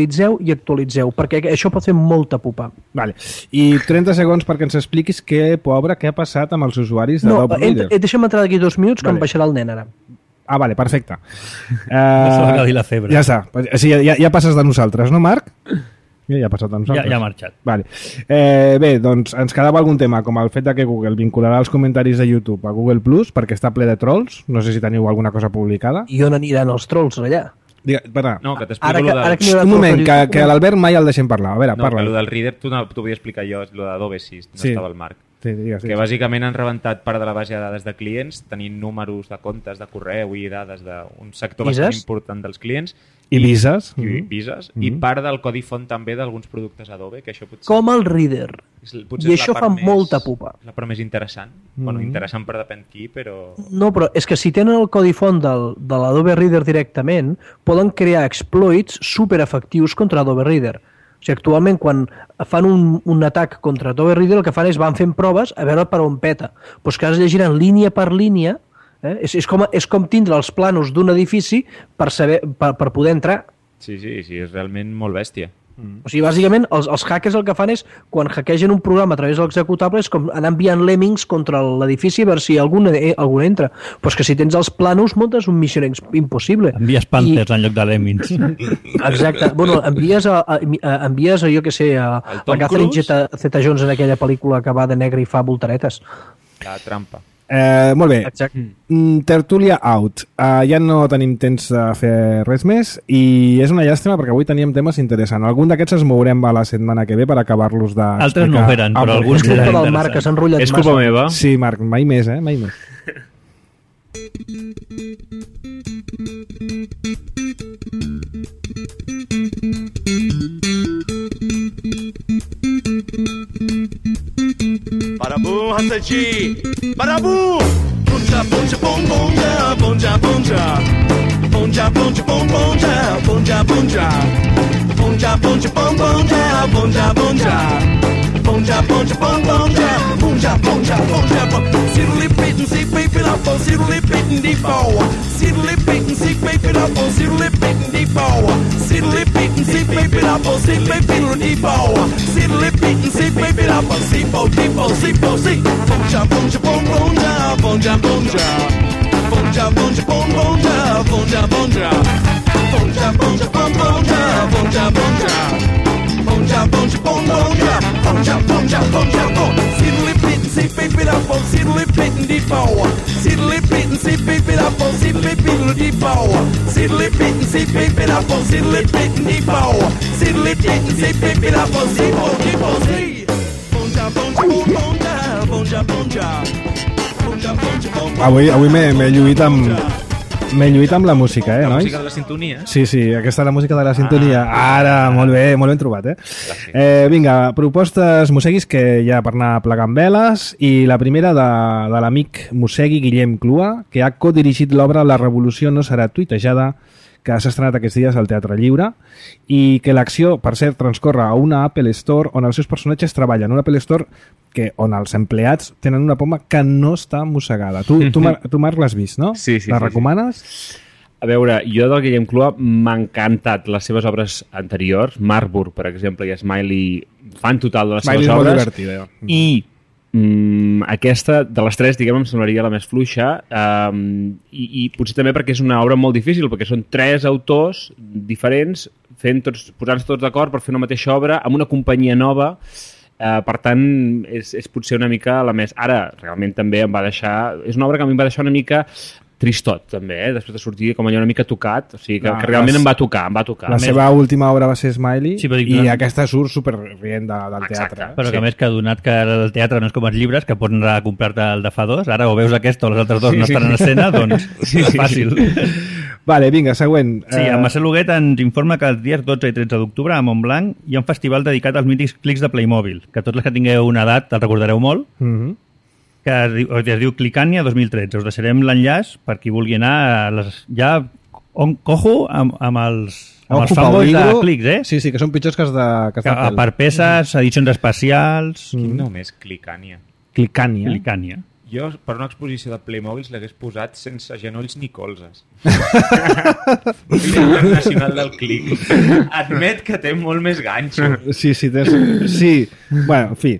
perquè això pot fer molta pupa. Vale. I 30 segons perquè ens expliquis què ha passat amb els usuaris d'Adobe Reader. Deixa'm entrar d'aquí 2 minuts, que em baixarà el nen ara. Ah, vale, perfecte. No se va dir la febre. Ja està. Ja passes de nosaltres, no, Marc? Ja ha passat de nosaltres. Ja ha marxat. Vale. Bé, doncs ens quedava algun tema, com el fet de que Google vincularà els comentaris de YouTube a Google Plus perquè està ple de trolls. No sé si teniu alguna cosa publicada. I on aniran els trolls allà? No, que t'explico un moment, que l'Albert mai el deixem parlar. A veure, parla. Que el del Reader t'ho volia explicar jo, el d'Adobe 6, no estava el Marc. Que bàsicament han rebentat part de la base de dades de clients, tenint números de comptes de correu i dades d'un sector bastant important dels clients. I vises. I part del codi font també d'alguns productes Adobe, que això potser... Com el Reader. I això fa molta pupa. És la part més interessant. Bueno, interessant per depèn qui, però... No, però és que si tenen el codi font de l'Adobe Reader directament, poden crear exploits superefectius contra Adobe Reader. O sigui, actualment, quan fan un atac contra Adobe Reader, el que fan és van fent proves a veure per on peta. Però que has de llegir línia per línia, és com tindre els planos d'un edifici per poder entrar. Sí, és realment molt bèstia. O sigui, bàsicament, els hackers el que fan és, quan hackegen un programa a través de l'executable, és com anar enviant lemmings contra l'edifici a veure si algun entra. Però és que si tens els planos, muntes un Mission Impossible. Envies Panthers en lloc de lemmings. Exacte. Bueno, envies jo què sé, a Catherine Zeta-Jones en aquella pel·lícula que va de negre i fa voltaretes. La trampa. Molt bé. Tertúlia out. Ja no tenim temps de fer res més i és una llàstima perquè avui teníem temes interessants. Algun d'aquests es mourem a la setmana que ve per acabar-los d'explicar. Altres no eren, però alguns eren interessants. És culpa del Marc, que s'ha enrotllat massa. És culpa meva. Sí, Marc, mai més, mai més. Barabum, Hassadi! Barabum! Bunja, bunja, bum, bunja, bunja, bunja. Bunja, bunja, bum, bunja, bunja, bunja. Bunja, bunja, bum, bunja, bunja, bunja. Bunja, bunja, bum, bunja, bunja, bunja, bunja, bunja. Siddly bitten, sick, baby, up, oh, siddly bitten, deep, oh. Siddly bitten, sick, baby, up, oh, siddly bitten, deep, oh. Siddly bitten, sick, baby, up, oh, siddly bitten, deep, oh. Siddly bitten, sick, baby, up, oh, sipo, tipo, sipo, sick. Bunja, bunja, bum, bunja, bunja, bunja. Bunja, bunja, bum, bunja, bunja, bunja. Bunja, bunja, bum, bunja, bunja, bunja. ponja, ponja. Siddly pit, say baby da po, siddly pit in the power. Siddly pit, say baby da po, siddly pit in the power. Siddly pit, say baby da po, siddly pit in the power. Siddly pit, say baby da po, siddly pit. Ponja, ponja, ponja, ponja, ponja. Ponja, ponja, ponja. Avui m'he lluït amb la música, nois? La música de la sintonia. Sí, aquesta és la música de la sintonia. Ara, molt ben trobat, Vinga, propostes musseguis que ja per anar plegant veles, i la primera de l'amic mossegui Guillem Clua, que ha codirigit l'obra La revolució no serà tuitejada, que s'ha estrenat aquests dies al Teatre Lliure, i que l'acció, per cert, transcorre a una Apple Store on els seus personatges treballen. Una Apple Store on els empleats tenen una poma que no està mossegada. Tu Marc, l'has vist, no? Sí. La recomanes? A veure, jo del Guillem Clua m'ha encantat les seves obres anteriors. Marburg, per exemple, i Smiley, fan total de les seves obres. Molt divertida. I aquesta, de les tres, diguem, em semblaria la més fluixa, i potser també perquè és una obra molt difícil, perquè són tres autors diferents posant-se tots d'acord per fer una mateixa obra amb una companyia nova. Per tant, és potser una mica la més... Ara, realment també em va deixar... És una obra que a mi em va deixar una mica tristot, també, després de sortir com allò una mica tocat, o sigui que realment em va tocar. La seva última obra va ser Smiley, i aquesta surt superrient del teatre. Però que a més que donat que el teatre no és com els llibres, que pots anar a comprar-te el de fa dos, ara o veus aquest o les altres dos no estan en escena, doncs és fàcil. Vale, vinga, següent. Sí, en Marcel Huguet ens informa que els dies 12 i 13 d'octubre a Montblanc hi ha un festival dedicat als mítics clics de Playmobil, que tots els que tingueu una edat el recordareu molt, que es diu Clicania 2013. Us deixarem l'enllaç per qui vulgui anar ja cojo amb els fanboys de clics, Sí, que són pitjors que els de per peces, edicions especials... Quin nom és Clicania? Clicania. Jo, per una exposició de Playmobils, l'hagués posat sense genolls ni colzes. Internacional del clic. Admet que té molt més ganxo. Sí. Bueno, en fi.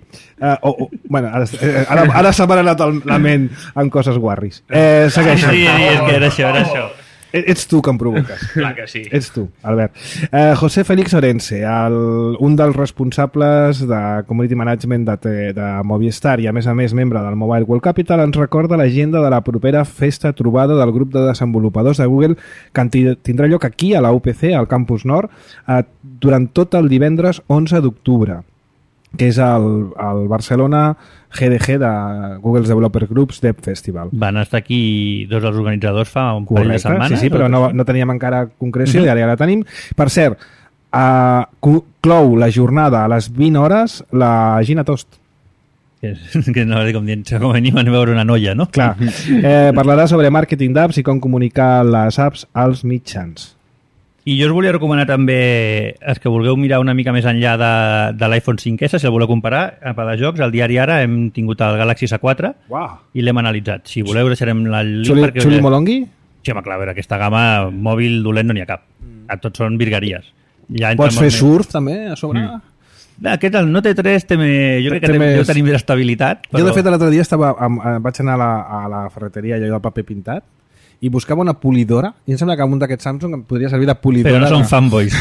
Ara s'ha parat la ment amb coses guarris. Segueixo. Sí, és que era això. Ets tu que em provoques. Clar que sí. Ets tu, Albert. José Félix Orense, un dels responsables de Community Management de Movistar i a més membre del Mobile World Capital, ens recorda l'agenda de la propera festa trobada del grup de desenvolupadors de Google que tindrà lloc aquí a la UPC, al Campus Nord, durant tot el divendres 11 d'octubre, que és el Barcelona GDG de Google's Developer Groups Dev Festival. Van estar aquí dos dels organitzadors fa un parell de setmanes. Sí, però no teníem encara concreció, i ara ja la tenim. Per cert, clou la jornada a les 20 hores la Gina Tost. Que no com dient, com venim a veure una noia, no? Clar. Parlarà sobre màrqueting d'apps i com comunicar les apps als mitjans. I jo us volia recomanar també els que vulgueu mirar una mica més enllà de l'iPhone 5S, si el voleu comparar, a de jocs, al diari Ara hem tingut el Galaxy S4 i l'hem analitzat. Si voleu deixarem el link. Xuli Molongui? Sí, home, clar, a veure, aquesta gamma mòbil dolent no n'hi ha cap. Tots són virgueries. Pots fer surf també a sobre? Aquest, el Note 3, jo crec que deu tenir més estabilitat. Jo, de fet, l'altre dia vaig anar a la ferreteria allò del paper pintat i buscava una polidora, i em sembla que un d'aquests Samsung em podria servir de polidora. Però no són fanboys.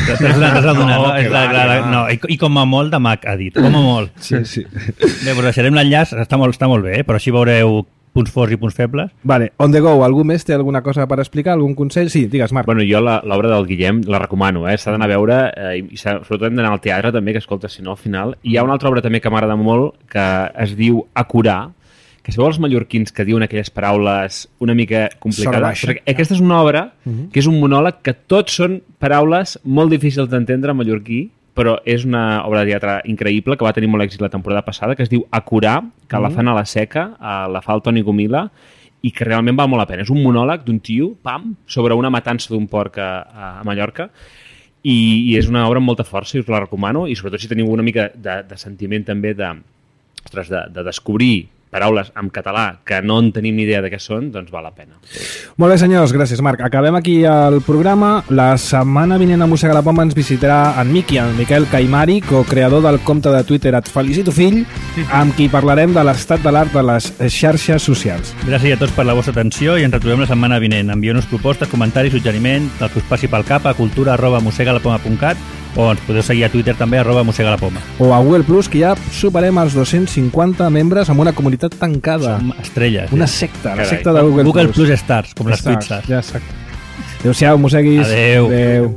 I com a molt de Mac, ha dit. Com a molt. Sí. Bé, però deixarem l'enllaç, està molt bé, però així veureu punts forts i punts febles. Vale, on the go, algú més té alguna cosa per explicar, algun consell? Sí, digues, Marc. Bueno, jo l'obra del Guillem la recomano, s'ha d'anar a veure, i sobretot hem d'anar al teatre també, que escolta, si no, al final. Hi ha una altra obra també que m'agrada molt, que es diu Acurar, que sabeu els mallorquins que diuen aquelles paraules una mica complicades? Aquesta és una obra que és un monòleg que tots són paraules molt difícils d'entendre en mallorquí, però és una obra de teatre increïble que va tenir molt èxit la temporada passada, que es diu Acurar, que la fan a la Seca, la fa el Toni Gomila, i que realment val molt la pena. És un monòleg d'un tio, sobre una matança d'un porc a Mallorca, i és una obra amb molta força, i us la recomano, i sobretot si teniu una mica de sentiment també de descobrir paraules en català que no en tenim ni idea de què són, doncs val la pena. Molt bé, senyors, gràcies, Marc. Acabem aquí el programa. La setmana vinent a Mossega la Poma ens visitarà en Miqui, el Miquel Caimari, co-creador del compte de Twitter @felicitofill, amb qui parlarem de l'estat de l'art de les xarxes socials. Gràcies a tots per la vostra atenció i ens retrobem la setmana vinent. Envieu-nos propostes, comentaris, suggeriments, el que us passi pel cap a cultura@mossegalapoma.cat O ens podeu seguir a Twitter també, @mossegalapoma. O a Google Plus, que ja superem els 250 membres amb una comunitat tancada. Som estrelles. Una secta, la secta de Google, Google Plus Stars, com les pizzas. Ja, exacte. Adéu-siau, mosseguis. Adéu. Adéu.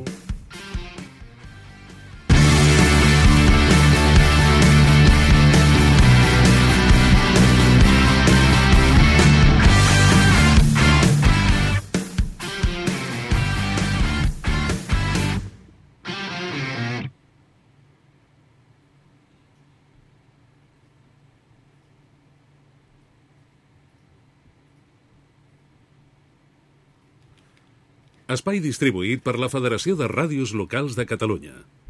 Espai distribuït per la Federació de Ràdios Locals de Catalunya.